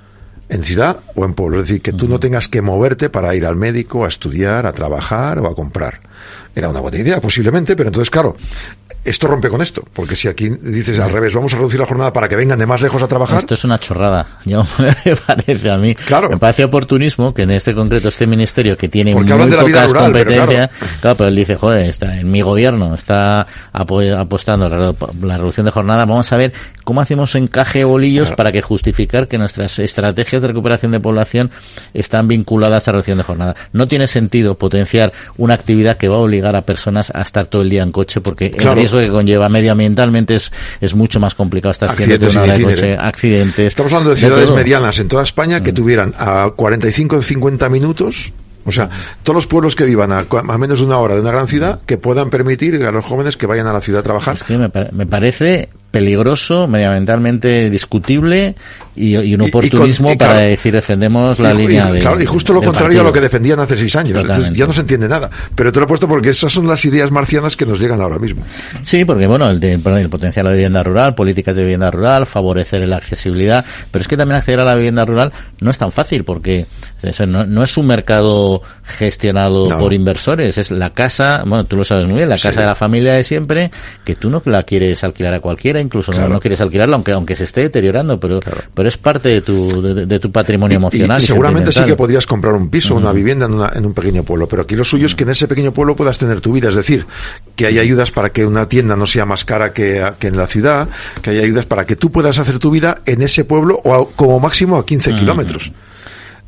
En ciudad o en pueblo. Es decir, que tú no tengas que moverte para ir al médico, a estudiar, a trabajar o a comprar. Era una buena idea, posiblemente, pero entonces, claro, esto rompe con esto, porque si aquí dices al revés, vamos a reducir la jornada para que vengan de más lejos a trabajar. Esto es una chorrada, yo me parece a mí. Claro. Me parece oportunismo que en este concreto, este ministerio que tiene porque muy hablan de la vida pocas rural, competencias, pero claro. claro, pero él dice, joder, está en mi gobierno está apo- apostando la, la reducción de jornada, vamos a ver cómo hacemos encaje de bolillos claro. para que justificar que nuestras estrategias de recuperación de población están vinculadas a esta reducción de jornada. No tiene sentido potenciar una actividad que va a obligar a personas a estar todo el día en coche, porque claro. el riesgo que conlleva medioambientalmente es, es mucho más complicado estar haciendo una hora de coche, accidentes. Estamos hablando de ciudades de medianas en toda España que mm. tuvieran a cuarenta y cinco o cincuenta minutos. O sea, todos los pueblos que vivan a, a menos de una hora de una gran ciudad que puedan permitir a los jóvenes que vayan a la ciudad a trabajar. Es que me, me parece peligroso, medioambientalmente discutible y, y un oportunismo y, y con, y para claro, decir defendemos la y, línea y, de claro, y justo lo contrario partido. A lo que defendían hace seis años. Entonces ya no se entiende nada. Pero te lo he puesto porque esas son las ideas marcianas que nos llegan ahora mismo. Sí, porque bueno, el, de, el potencial de la vivienda rural, políticas de vivienda rural, favorecer la accesibilidad, pero es que también acceder a la vivienda rural no es tan fácil porque no, no es un mercado gestionado no. por inversores, es la casa, bueno, tú lo sabes muy bien, la casa sí. de la familia de siempre, que tú no la quieres alquilar a cualquiera, incluso claro. no, no quieres alquilarla, aunque aunque se esté deteriorando, pero claro. pero es parte de tu de, de tu patrimonio emocional. Y, y, y seguramente sí que podías comprar un piso, uh-huh. una vivienda en, una, en un pequeño pueblo, pero aquí lo suyo uh-huh. es que en ese pequeño pueblo puedas tener tu vida, es decir, que hay ayudas para que una tienda no sea más cara que, que en la ciudad, que hay ayudas para que tú puedas hacer tu vida en ese pueblo o a, como máximo a quince uh-huh. kilómetros.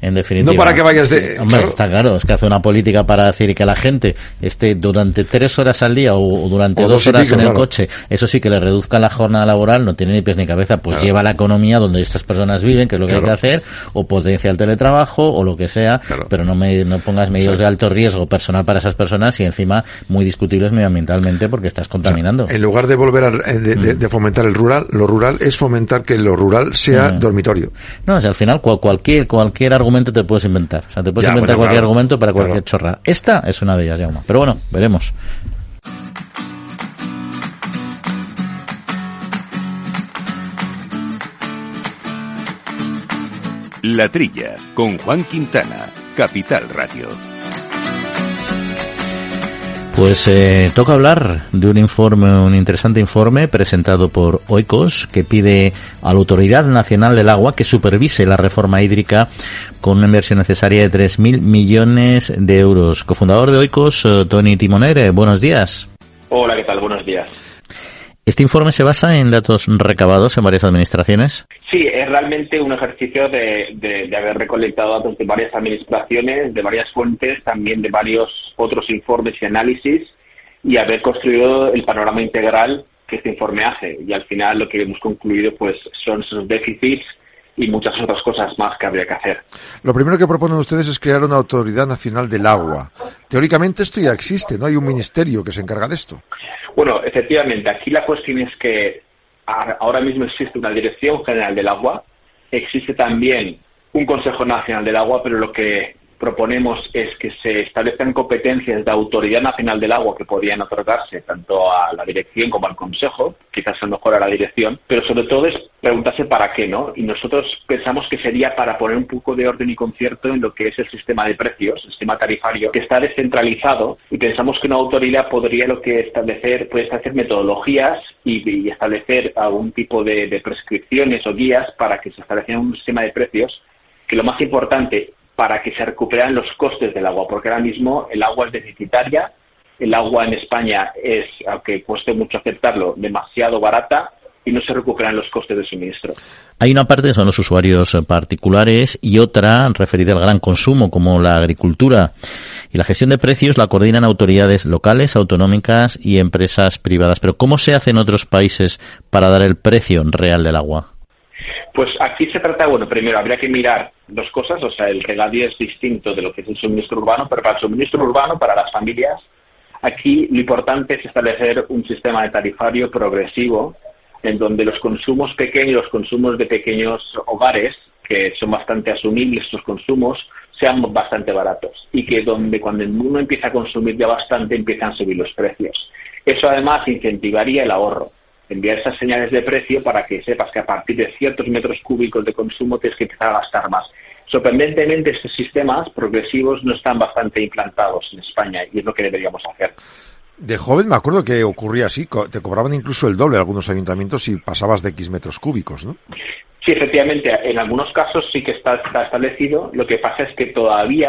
en definitiva. No para que vayas de... Sí, hombre, claro. Está claro, es que hace una política para decir que la gente esté durante tres horas al día o durante o dos, dos horas pico, en el claro. coche, eso sí que le reduzca la jornada laboral, no tiene ni pies ni cabeza, pues claro. lleva la economía donde estas personas viven, que es lo que claro. hay que hacer, o potencia el teletrabajo, o lo que sea, claro. pero no me no pongas medios sí. de alto riesgo personal para esas personas y encima muy discutibles medioambientalmente porque estás contaminando. O sea, en lugar de volver a de, de, de fomentar el rural, lo rural es fomentar que lo rural sea mm. dormitorio. No, o sea, al final cual, cualquier cualquier argumento te puedes inventar. O sea, te puedes ya, inventar bueno, cualquier claro. argumento para cualquier claro. chorra. Esta es una de ellas, Jaume. Pero bueno, veremos. La Trilla, con Juan Quintana, Capital Radio. Pues eh, toca hablar de un informe, un interesante informe presentado por Oikos, que pide a la Autoridad Nacional del Agua que supervise la reforma hídrica con una inversión necesaria de tres mil millones de euros. Cofundador de Oikos, eh, Toni Timoner, buenos días. Hola, ¿qué tal? Buenos días. ¿Este informe se basa en datos recabados en varias administraciones? Sí, es realmente un ejercicio de, de, de haber recolectado datos de varias administraciones, de varias fuentes, también de varios otros informes y análisis, y haber construido el panorama integral que este informe hace. Y al final lo que hemos concluido pues son esos déficits y muchas otras cosas más que habría que hacer. Lo primero que proponen ustedes es crear una Autoridad Nacional del Agua. Teóricamente esto ya existe, ¿no? Hay un ministerio que se encarga de esto. Bueno, efectivamente, aquí la cuestión es que ahora mismo existe una Dirección General del Agua, existe también un Consejo Nacional del Agua, pero lo que proponemos es que se establezcan competencias de Autoridad Nacional del Agua que podrían otorgarse tanto a la dirección como al Consejo, quizás a lo mejor a la dirección, pero sobre todo es preguntarse para qué, ¿no? Y nosotros pensamos que sería para poner un poco de orden y concierto en lo que es el sistema de precios, el sistema tarifario, que está descentralizado, y pensamos que una autoridad podría lo que establecer, puede establecer metodologías y, y establecer algún tipo de, de prescripciones o guías para que se estableciera un sistema de precios que lo más importante para que se recuperaran los costes del agua, porque ahora mismo el agua es deficitaria, el agua en España es, aunque cueste mucho aceptarlo, demasiado barata y no se recuperan los costes de suministro. Hay una parte que son los usuarios particulares y otra referida al gran consumo, como la agricultura. Y la gestión de precios la coordinan autoridades locales, autonómicas y empresas privadas. Pero ¿cómo se hace en otros países para dar el precio real del agua? Pues aquí se trata, bueno, primero habría que mirar dos cosas, o sea, el regadío es distinto de lo que es el suministro urbano, pero para el suministro urbano, para las familias, aquí lo importante es establecer un sistema de tarifario progresivo en donde los consumos pequeños, los consumos de pequeños hogares, que son bastante asumibles estos consumos, sean bastante baratos y que donde cuando uno empieza a consumir ya bastante empiezan a subir los precios. Eso además incentivaría el ahorro. Enviar esas señales de precio para que sepas que a partir de ciertos metros cúbicos de consumo tienes que empezar a gastar más. Sorprendentemente, estos sistemas progresivos no están bastante implantados en España y es lo que deberíamos hacer. De joven me acuerdo que ocurría así, te cobraban incluso el doble algunos ayuntamientos si pasabas de X metros cúbicos, ¿no? Sí, efectivamente, en algunos casos sí que está, está establecido. Lo que pasa es que todavía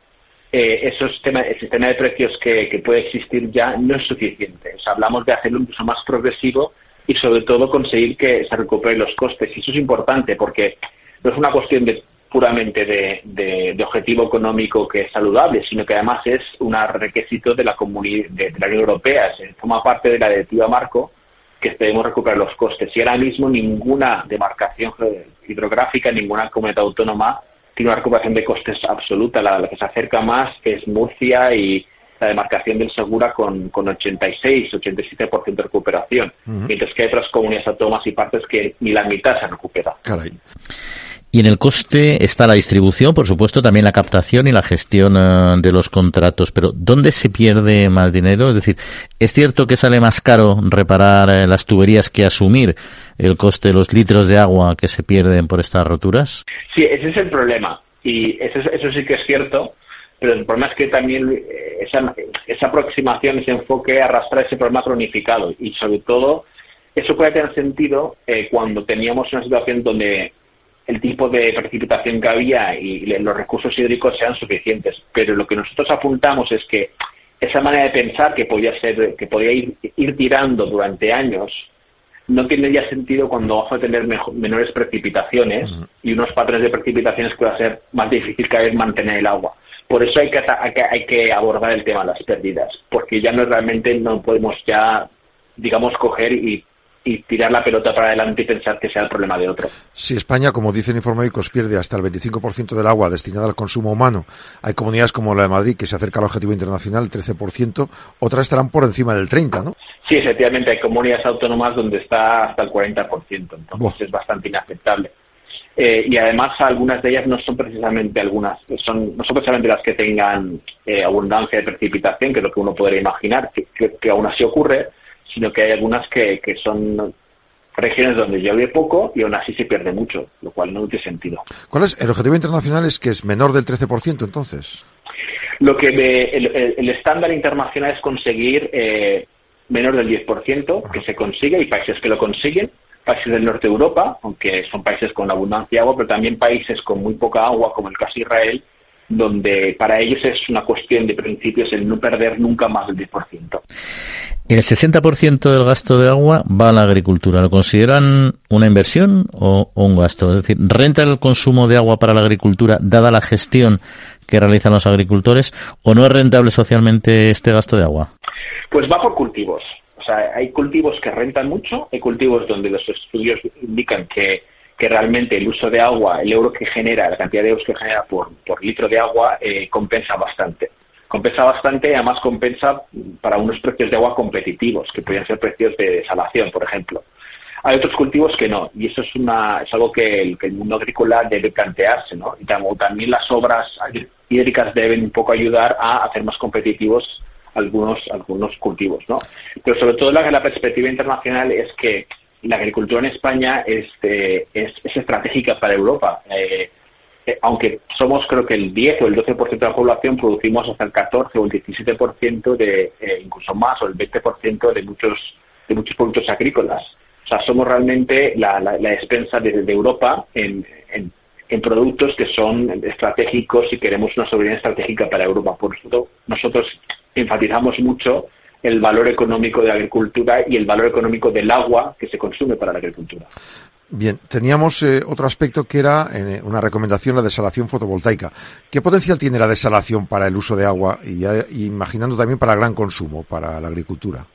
eh, esos tema, el sistema de precios que, que puede existir ya no es suficiente. O sea, hablamos de hacerlo incluso más progresivo y sobre todo conseguir que se recuperen los costes. Y eso es importante porque no es una cuestión de puramente de, de, de objetivo económico que es saludable, sino que además es un requisito de la comunidad de, de la Unión Europea. Se forma parte de la directiva marco que debemos recuperar los costes. Y ahora mismo ninguna demarcación hidrográfica, ninguna comunidad autónoma tiene una recuperación de costes absoluta. La, la que se acerca más es Murcia y la demarcación del Segura con, con ochenta y seis, ochenta y siete por ciento de recuperación, uh-huh. mientras que hay otras comunidades autónomas y partes que ni la mitad se recupera. Caray. Y en el coste está la distribución, por supuesto, también la captación y la gestión uh, de los contratos. Pero ¿dónde se pierde más dinero? Es decir, ¿es cierto que sale más caro reparar eh, las tuberías que asumir el coste de los litros de agua que se pierden por estas roturas? Sí, ese es el problema. Y eso, eso sí que es cierto. Pero el problema es que también esa, esa aproximación, ese enfoque arrastra ese problema cronificado y sobre todo eso puede tener sentido eh, cuando teníamos una situación donde el tipo de precipitación que había y los recursos hídricos sean suficientes. Pero lo que nosotros apuntamos es que esa manera de pensar que podía ser, que podía ir, ir tirando durante años no tiene ya sentido cuando vamos a tener mejor, menores precipitaciones uh-huh. y unos patrones de precipitaciones que va a ser más difícil cada vez mantener el agua. Por eso hay que, hay que, hay que abordar el tema de las pérdidas, porque ya no realmente no podemos ya, digamos, coger y, y tirar la pelota para adelante y pensar que sea el problema de otro. Si España, como dicen informáticos, pierde hasta el veinticinco por ciento del agua destinada al consumo humano, hay comunidades como la de Madrid que se acerca al objetivo internacional, el trece por ciento, otras estarán por encima del treinta por ciento, ¿no? Sí, efectivamente, hay comunidades autónomas donde está hasta el cuarenta por ciento, entonces Buah. es bastante inaceptable. Eh, y además algunas de ellas no son precisamente algunas, son no son precisamente las que tengan eh, abundancia de precipitación, que es lo que uno podría imaginar, que, que, que aún así ocurre, sino que hay algunas que, que son regiones donde llueve poco y aún así se pierde mucho, lo cual no tiene sentido. ¿Cuál es el objetivo internacional? ¿Es que es menor del trece por ciento entonces? Lo que me, el, el, el estándar internacional es conseguir eh, menor del diez por ciento, que se consigue, hay países que lo consiguen, países del norte de Europa, aunque son países con abundancia de agua, pero también países con muy poca agua, como el caso de Israel, donde para ellos es una cuestión de principios el no perder nunca más del diez por ciento. El sesenta por ciento del gasto de agua va a la agricultura. ¿Lo consideran una inversión o, o un gasto? Es decir, ¿renta el consumo de agua para la agricultura dada la gestión que realizan los agricultores o no es rentable socialmente este gasto de agua? Pues va por cultivos. O sea, hay cultivos que rentan mucho, hay cultivos donde los estudios indican que, que realmente el uso de agua, el euro que genera, la cantidad de euros que genera por, por litro de agua, eh, compensa bastante. Compensa bastante y además compensa para unos precios de agua competitivos, que podrían ser precios de desalación, por ejemplo. Hay otros cultivos que no, y eso es una es algo que el, que el mundo agrícola debe plantearse, ¿no? Y también las obras hídricas deben un poco ayudar a hacer más competitivos algunos algunos cultivos, ¿no? Pero sobre todo la, la perspectiva internacional es que la agricultura en España es, eh, es, es estratégica para Europa. Eh, eh, aunque somos creo que el diez o el doce por ciento de la población, producimos hasta el catorce o el diecisiete por ciento de, eh, incluso más, o el veinte por ciento de muchos de muchos productos agrícolas. O sea, somos realmente la, la, la despensa de, de Europa en, en, en productos que son estratégicos y queremos una soberanía estratégica para Europa. Por eso nosotros enfatizamos mucho el valor económico de la agricultura y el valor económico del agua que se consume para la agricultura. Bien, teníamos eh, otro aspecto que era eh, una recomendación, la desalación fotovoltaica. ¿Qué potencial tiene la desalación para el uso de agua y, ya, y imaginando también para el gran consumo, para la agricultura?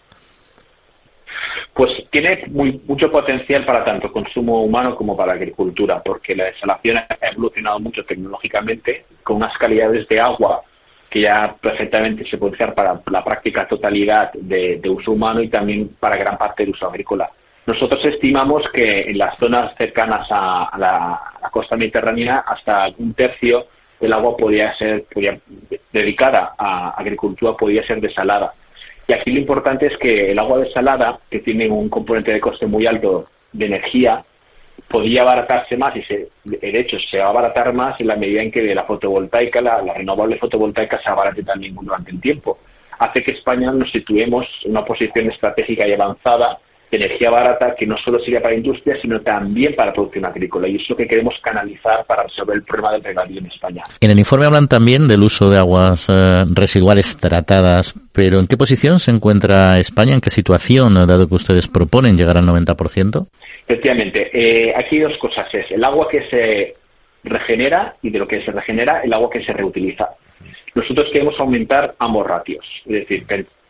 Pues tiene muy, mucho potencial para tanto consumo humano como para la agricultura, porque la desalación ha evolucionado mucho tecnológicamente, con unas calidades de agua que ya perfectamente se puede usar para la práctica totalidad de, de uso humano y también para gran parte de uso agrícola. Nosotros estimamos que en las zonas cercanas a, a, la, a la costa mediterránea hasta un tercio del agua podría ser podría, dedicada a agricultura podría ser desalada. Y aquí lo importante es que el agua desalada, que tiene un componente de coste muy alto de energía, podría abaratarse más y se, de hecho se va a abaratar más en la medida en que de la fotovoltaica, la, la renovable fotovoltaica se abarate también durante el tiempo. Hace que España nos situemos en una posición estratégica y avanzada de energía barata que no solo sería para industria, sino también para producción agrícola. Y eso es lo que queremos canalizar para resolver el problema del regadío en España. En el informe hablan también del uso de aguas eh, residuales tratadas, pero ¿en qué posición se encuentra España? ¿En qué situación, dado que ustedes proponen llegar al noventa por ciento? Efectivamente. Eh, aquí hay dos cosas. Es el agua que se regenera y de lo que se regenera, el agua que se reutiliza. Nosotros queremos aumentar ambos ratios. Es decir,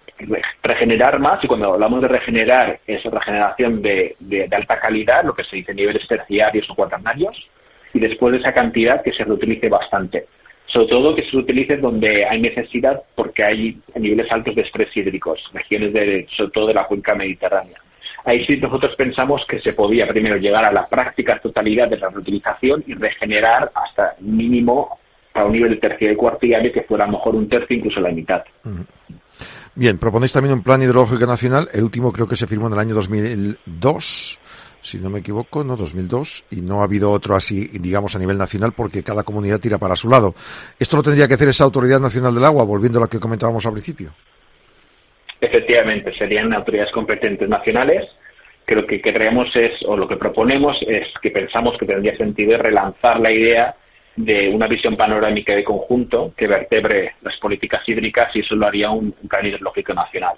regenerar más, y cuando hablamos de regenerar es regeneración de, de, de alta calidad, lo que se dice niveles terciarios o cuaternarios, y después de esa cantidad que se reutilice bastante. Sobre todo que se utilice donde hay necesidad porque hay niveles altos de estrés hídricos, regiones de, sobre todo de la cuenca mediterránea. Ahí sí nosotros pensamos que se podía primero llegar a la práctica totalidad de la reutilización y regenerar hasta mínimo a un nivel terciario y cuartillario que fuera a lo mejor un tercio, incluso la mitad. Uh-huh. Bien, proponéis también un plan hidrológico nacional, el último creo que se firmó en el año dos mil dos, si no me equivoco, no, dos mil dos, y no ha habido otro así, digamos, a nivel nacional, porque cada comunidad tira para su lado. ¿Esto lo tendría que hacer esa Autoridad Nacional del Agua, volviendo a lo que comentábamos al principio? Efectivamente, serían autoridades competentes nacionales, que lo que queremos es, o lo que proponemos es que pensamos que tendría sentido relanzar la idea de una visión panorámica de conjunto que vertebre las políticas hídricas, y eso lo haría un, un plan hidrológico nacional.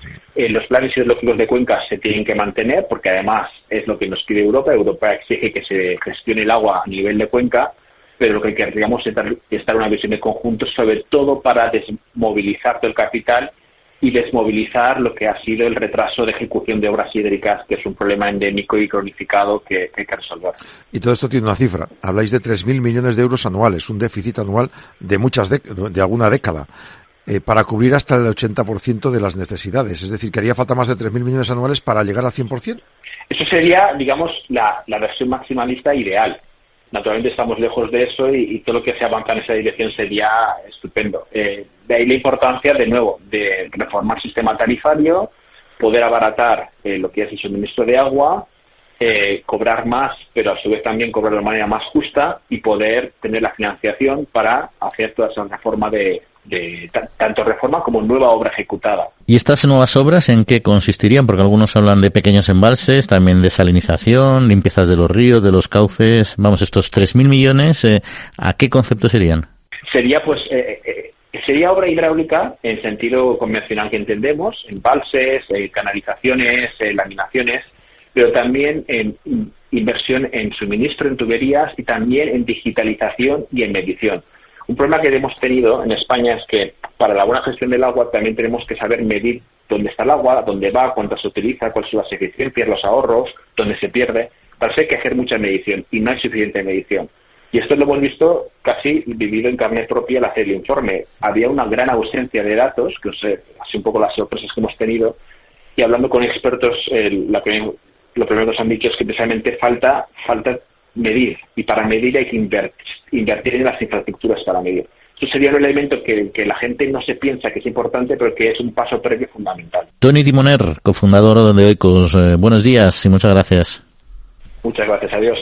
Eh, los planes hidrológicos de cuencas se tienen que mantener porque además es lo que nos pide Europa. Europa exige que se gestione el agua a nivel de cuenca, pero lo que querríamos es estar una visión de conjunto, sobre todo para desmovilizar todo el capital y desmovilizar lo que ha sido el retraso de ejecución de obras hídricas, que es un problema endémico y cronificado que, que hay que resolver. Y todo esto tiene una cifra. Habláis de tres mil millones de euros anuales, un déficit anual de muchas de, de alguna década, eh, para cubrir hasta el ochenta por ciento de las necesidades. Es decir, que haría falta más de tres mil millones anuales para llegar al cien por ciento. Eso sería, digamos, la, la versión maximalista ideal. Naturalmente estamos lejos de eso y, y todo lo que se avanza en esa dirección sería estupendo. Eh, de ahí la importancia, de nuevo, de reformar el sistema tarifario, poder abaratar eh, lo que es el suministro de agua, eh, cobrar más, pero a su vez también cobrar de manera más justa y poder tener la financiación para hacer toda esa reforma de, de t- tanto reforma como nueva obra ejecutada. ¿Y estas nuevas obras en qué consistirían? Porque algunos hablan de pequeños embalses, también de salinización, limpiezas de los ríos, de los cauces. Vamos, estos tres mil millones, eh, ¿a qué concepto serían? Sería, pues, eh, eh, sería obra hidráulica en sentido convencional que entendemos, embalses, eh, canalizaciones, eh, laminaciones, pero también en inversión en suministro, en tuberías y también en digitalización y en medición. Un problema que hemos tenido en España es que para la buena gestión del agua también tenemos que saber medir dónde está el agua, dónde va, cuánto se utiliza, cuáles son las eficiencias, los ahorros, dónde se pierde. Para eso hay que hacer mucha medición y no hay suficiente medición. Y esto lo hemos visto casi vivido en carne propia al hacer el informe. Había una gran ausencia de datos, que es así un poco las sorpresas que hemos tenido, y hablando con expertos, eh, la primer, lo primero que nos han dicho es que precisamente falta, falta medir, y para medir hay que invertir, invertir en las infraestructuras para medir. Eso sería un elemento que, que la gente no se piensa que es importante, pero que es un paso previo fundamental. Tony Timoner, cofundador de Oikos, eh, buenos días y muchas gracias. Muchas gracias, adiós.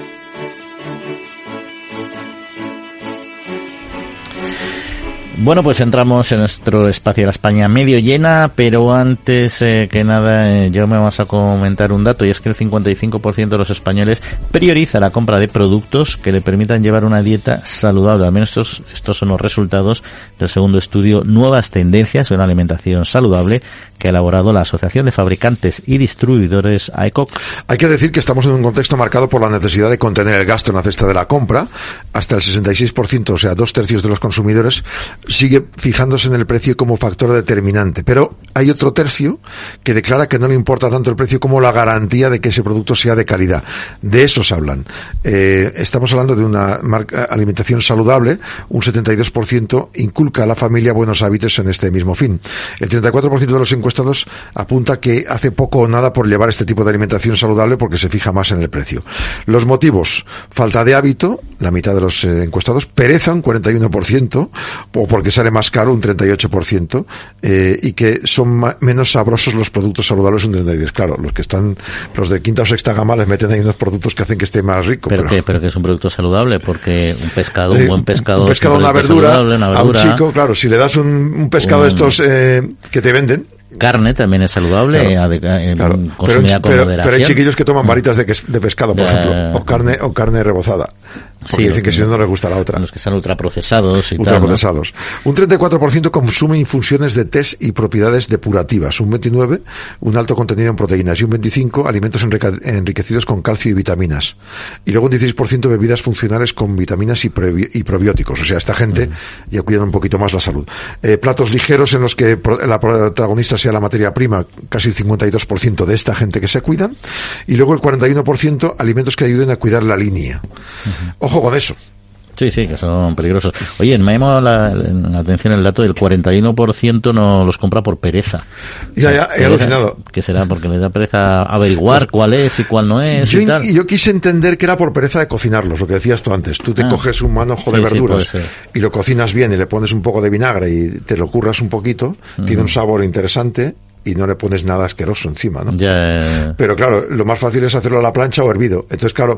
Bueno, pues entramos en nuestro espacio de la España medio llena, pero antes eh, que nada eh, yo me vamos a comentar un dato, y es que el cincuenta y cinco por ciento de los españoles prioriza la compra de productos que le permitan llevar una dieta saludable. Al menos estos, estos son los resultados del segundo estudio Nuevas Tendencias en una alimentación saludable que ha elaborado la Asociación de Fabricantes y Distribuidores A E C O C. Hay que decir que estamos en un contexto marcado por la necesidad de contener el gasto en la cesta de la compra. Hasta el sesenta y seis por ciento, o sea, dos tercios de los consumidores, sigue fijándose en el precio como factor determinante. Pero hay otro tercio que declara que no le importa tanto el precio como la garantía de que ese producto sea de calidad. De esos hablan. Eh, estamos hablando de una marca, alimentación saludable. Un setenta y dos por ciento inculca a la familia buenos hábitos en este mismo fin. El treinta y cuatro por ciento de los encuestados apunta que hace poco o nada por llevar este tipo de alimentación saludable porque se fija más en el precio. Los motivos: falta de hábito, la mitad de los eh, encuestados; pereza, un cuarenta y uno por ciento, o porque sale más caro, un treinta y ocho por ciento, eh, y que son ma- menos sabrosos los productos saludables, un treinta y dos por ciento. Claro, los que están, los de quinta o sexta gama les meten ahí unos productos que hacen que esté más rico. ¿Pero, pero qué? ¿Pero que es un producto saludable? Porque un pescado, un eh, buen pescado... un pescado, una verdura, una verdura, a un chico, claro, si le das un, un pescado un, de estos eh, que te venden... Carne también es saludable, claro, eh, claro. consumida pero, con pero, moderación. pero hay chiquillos que toman varitas de, de pescado, por ya, ejemplo, o carne o carne rebozada, porque sí, dicen que si no no les gusta la otra. Los que están ultraprocesados y ultraprocesados. tal, ¿no? Un treinta y cuatro por ciento consume infusiones de tés y propiedades depurativas, un veintinueve por ciento un alto contenido en proteínas, y un veinticinco por ciento alimentos enrique- enriquecidos con calcio y vitaminas. Y luego un dieciséis por ciento bebidas funcionales con vitaminas y, prebi- y probióticos. O sea, esta gente mm. ya cuidan un poquito más la salud. Eh, platos ligeros en los que pro- la protagonista sea la materia prima, casi el cincuenta y dos por ciento de esta gente que se cuidan. Y luego el cuarenta y uno por ciento alimentos que ayuden a cuidar la línea. Uh-huh. Ojo con eso. Sí, sí, que son peligrosos. Oye, me ha llamado la, la atención el dato del cuarenta y uno por ciento no los compra por pereza. Ya, ya, he alucinado. ¿Qué será? Porque les da pereza averiguar pues, cuál es y cuál no es yo, y tal. Yo quise entender que era por pereza de cocinarlos, lo que decías tú antes. Tú te ah, coges un manojo sí, de verduras sí, y lo cocinas bien y le pones un poco de vinagre y te lo curras un poquito, uh-huh. tiene un sabor interesante y no le pones nada asqueroso encima, ¿no? Yeah. Pero claro, lo más fácil es hacerlo a la plancha o hervido. Entonces, claro,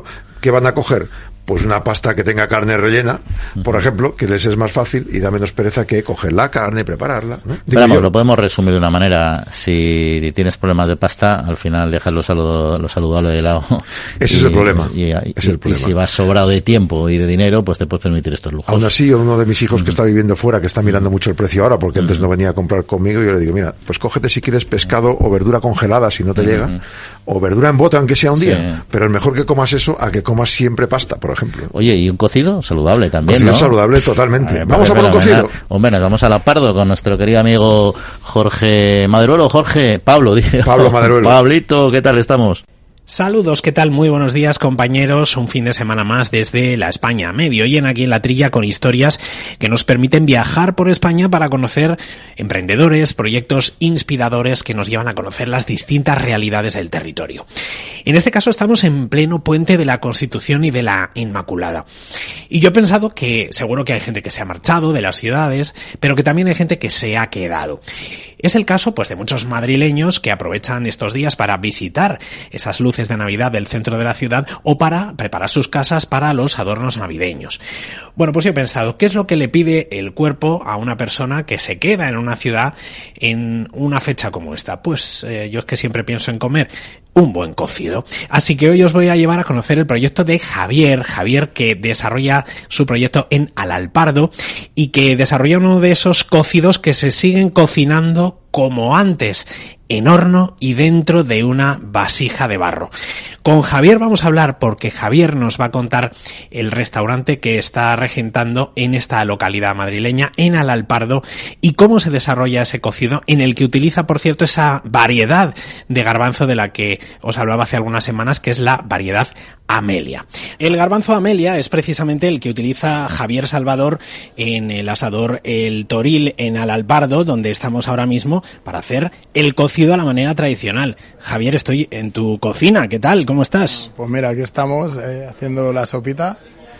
¿qué van a coger? Pues una pasta que tenga carne rellena, por ejemplo, que les es más fácil y da menos pereza que coger la carne y prepararla, ¿no? Pero vamos, lo podemos resumir de una manera. Si tienes problemas de pasta, al final dejas lo, saludo, lo saludable de lado. Ese y, es el problema. Y, y, es el y, problema. y si vas sobrado de tiempo y de dinero, pues te puedes permitir estos lujos. Aún así, uno de mis hijos que está viviendo fuera, que está mirando mucho el precio ahora, porque antes no venía a comprar conmigo, yo le digo, mira, pues cógete si quieres pescado o verdura congelada si no te llega, o verdura en bote aunque sea un día, sí. Pero es mejor que comas eso a que comas siempre pasta, por ejemplo. Oye, y un cocido saludable también, cocido ¿no? saludable totalmente. Ver, vamos a por un cocido. Hombre, nos vamos a la Pardo con nuestro querido amigo Jorge Maderuelo. Jorge, Pablo, digo. Pablo Maderuelo. Pablito, ¿qué tal estamos? Saludos, ¿qué tal? Muy buenos días, compañeros. Un fin de semana más desde la España medio llena aquí en La Trilla con historias que nos permiten viajar por España para conocer emprendedores, proyectos inspiradores que nos llevan a conocer las distintas realidades del territorio. En este caso estamos en pleno puente de la Constitución y de la Inmaculada. Y yo he pensado que seguro que hay gente que se ha marchado de las ciudades, pero que también hay gente que se ha quedado. Es el caso, pues, de muchos madrileños que aprovechan estos días para visitar esas luces de Navidad del centro de la ciudad o para preparar sus casas para los adornos navideños. Bueno, pues yo he pensado, ¿qué es lo que le pide el cuerpo a una persona que se queda en una ciudad en una fecha como esta? Pues eh, yo es que siempre pienso en comer un buen cocido. Así que hoy os voy a llevar a conocer el proyecto de Javier, Javier que desarrolla su proyecto en Alalpardo y que desarrolla uno de esos cocidos que se siguen cocinando como antes, en horno y dentro de una vasija de barro. Con Javier vamos a hablar porque Javier nos va a contar el restaurante que está regentando en esta localidad madrileña, en Alalpardo, y cómo se desarrolla ese cocido, en el que utiliza, por cierto, esa variedad de garbanzo de la que os hablaba hace algunas semanas, que es la variedad Amelia. El garbanzo Amelia es precisamente el que utiliza Javier Salvador en el asador El Toril en Alalpardo, donde estamos ahora mismo, para hacer el cocido a la manera tradicional. Javier, estoy en tu cocina, ¿qué tal? ¿Cómo estás? Pues mira, aquí estamos eh, haciendo la sopita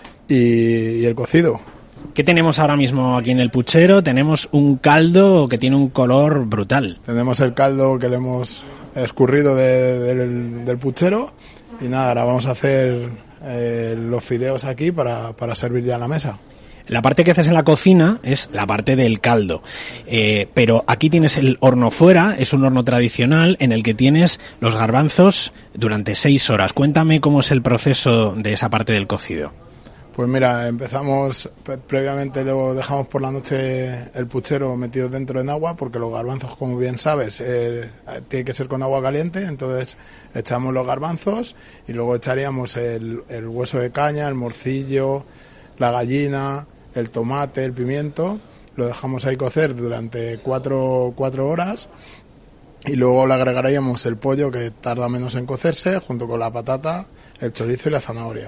y, y el cocido. ¿Qué tenemos ahora mismo aquí en el puchero? Tenemos un caldo que tiene un color brutal. Tenemos el caldo que le hemos escurrido de, de, del, del puchero y nada, ahora vamos a hacer eh, los fideos aquí para, para servir ya en la mesa. La parte que haces en la cocina es la parte del caldo, eh, pero aquí tienes el horno fuera, es un horno tradicional en el que tienes los garbanzos durante seis horas. Cuéntame cómo es el proceso de esa parte del cocido. Pues mira, empezamos, previamente lo dejamos por la noche el puchero metido dentro en agua, porque los garbanzos, como bien sabes, eh, tiene que ser con agua caliente, entonces echamos los garbanzos y luego echaríamos el, el hueso de caña, el morcillo, la gallina, el tomate, el pimiento, lo dejamos ahí cocer durante cuatro, cuatro horas y luego le agregaríamos el pollo, que tarda menos en cocerse, junto con la patata, el chorizo y la zanahoria.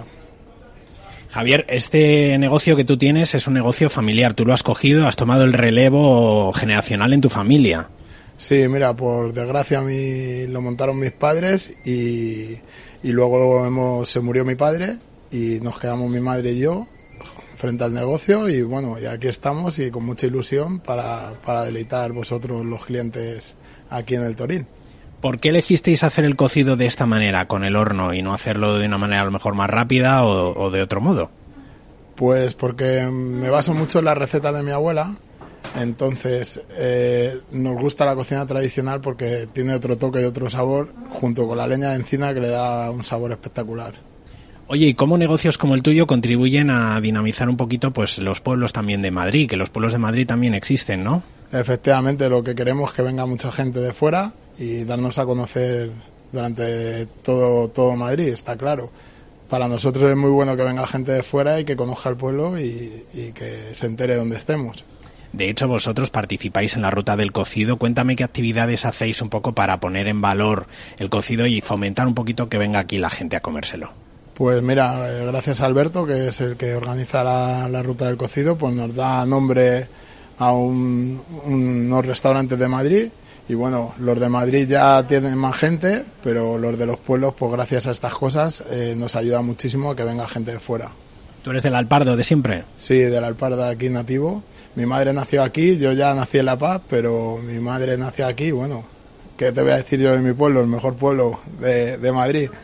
Javier, este negocio que tú tienes es un negocio familiar, tú lo has cogido, has tomado el relevo generacional en tu familia. Sí, mira, por desgracia a mí lo montaron mis padres y, y luego hemos, se murió mi padre y nos quedamos mi madre y yo frente al negocio y bueno, y aquí estamos y con mucha ilusión para, para deleitar vosotros los clientes aquí en el Toril. ¿Por qué elegisteis hacer el cocido de esta manera, con el horno, y no hacerlo de una manera a lo mejor más rápida o, o de otro modo? Pues porque me baso mucho en la receta de mi abuela, entonces eh, nos gusta la cocina tradicional porque tiene otro toque y otro sabor, junto con la leña de encina que le da un sabor espectacular. Oye, ¿y cómo negocios como el tuyo contribuyen a dinamizar un poquito pues los pueblos también de Madrid? Que los pueblos de Madrid también existen, ¿no? Efectivamente, lo que queremos es que venga mucha gente de fuera y darnos a conocer durante todo, todo Madrid, está claro. Para nosotros es muy bueno que venga gente de fuera y que conozca el pueblo y, y que se entere dónde estemos. De hecho, vosotros participáis en la ruta del cocido. Cuéntame qué actividades hacéis un poco para poner en valor el cocido y fomentar un poquito que venga aquí la gente a comérselo. Pues mira, eh, gracias a Alberto, que es el que organiza la, la ruta del cocido, pues nos da nombre a un, un, unos restaurantes de Madrid. Y bueno, los de Madrid ya tienen más gente, pero los de los pueblos, pues gracias a estas cosas, eh, nos ayuda muchísimo a que venga gente de fuera. ¿Tú eres del Alpardo de siempre? Sí, del Alpardo aquí nativo. Mi madre nació aquí, yo ya nací en La Paz, pero mi madre nació aquí. Bueno, ¿qué te voy a decir yo de mi pueblo? El mejor pueblo de, de Madrid.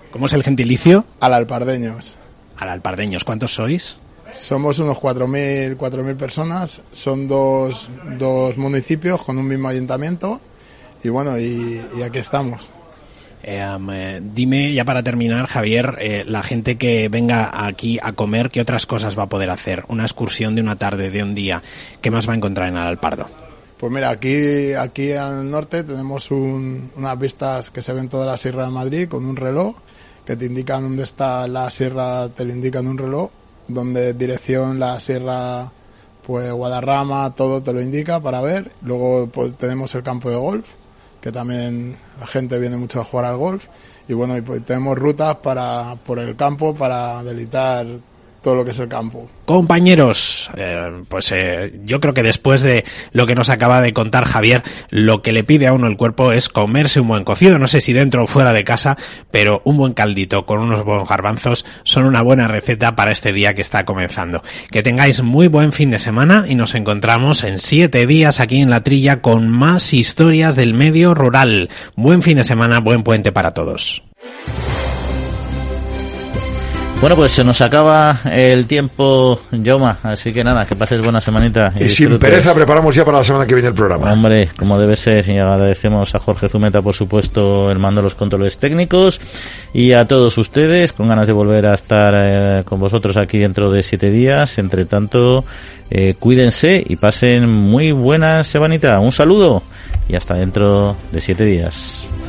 ¿Cómo es el gentilicio? Alalpardeños. Alalpardeños, ¿cuántos sois? Somos unos cuatro mil personas, son dos, dos municipios con un mismo ayuntamiento y bueno, y, y aquí estamos. Eh, um, eh, dime ya para terminar, Javier, eh, la gente que venga aquí a comer, ¿qué otras cosas va a poder hacer? Una excursión de una tarde, de un día, ¿qué más va a encontrar en Alalpardo? Pues mira, aquí aquí al norte tenemos un, unas vistas que se ven toda la Sierra de Madrid con un reloj que te indican dónde está la sierra, te lo indican un reloj, donde dirección la sierra, pues Guadarrama, todo te lo indica para ver. Luego pues, tenemos el campo de golf, que también la gente viene mucho a jugar al golf. Y bueno, y pues, tenemos rutas para por el campo para deleitar todo lo que es el campo. Compañeros, eh, pues eh, yo creo que después de lo que nos acaba de contar Javier, lo que le pide a uno el cuerpo es comerse un buen cocido, no sé si dentro o fuera de casa, pero un buen caldito con unos buenos garbanzos son una buena receta para este día que está comenzando. Que tengáis muy buen fin de semana y nos encontramos en siete días aquí en La Trilla con más historias del medio rural. Buen fin de semana, buen puente para todos. Bueno, pues se nos acaba el tiempo, Jaume, así que nada, que pases buena semanita. Y, y sin pereza preparamos ya para la semana que viene el programa. Hombre, como debe ser, y agradecemos a Jorge Zumeta, por supuesto, el mando de los controles técnicos, y a todos ustedes, con ganas de volver a estar eh, con vosotros aquí dentro de siete días. Entre tanto, eh, cuídense y pasen muy buena semanita. Un saludo y hasta dentro de siete días.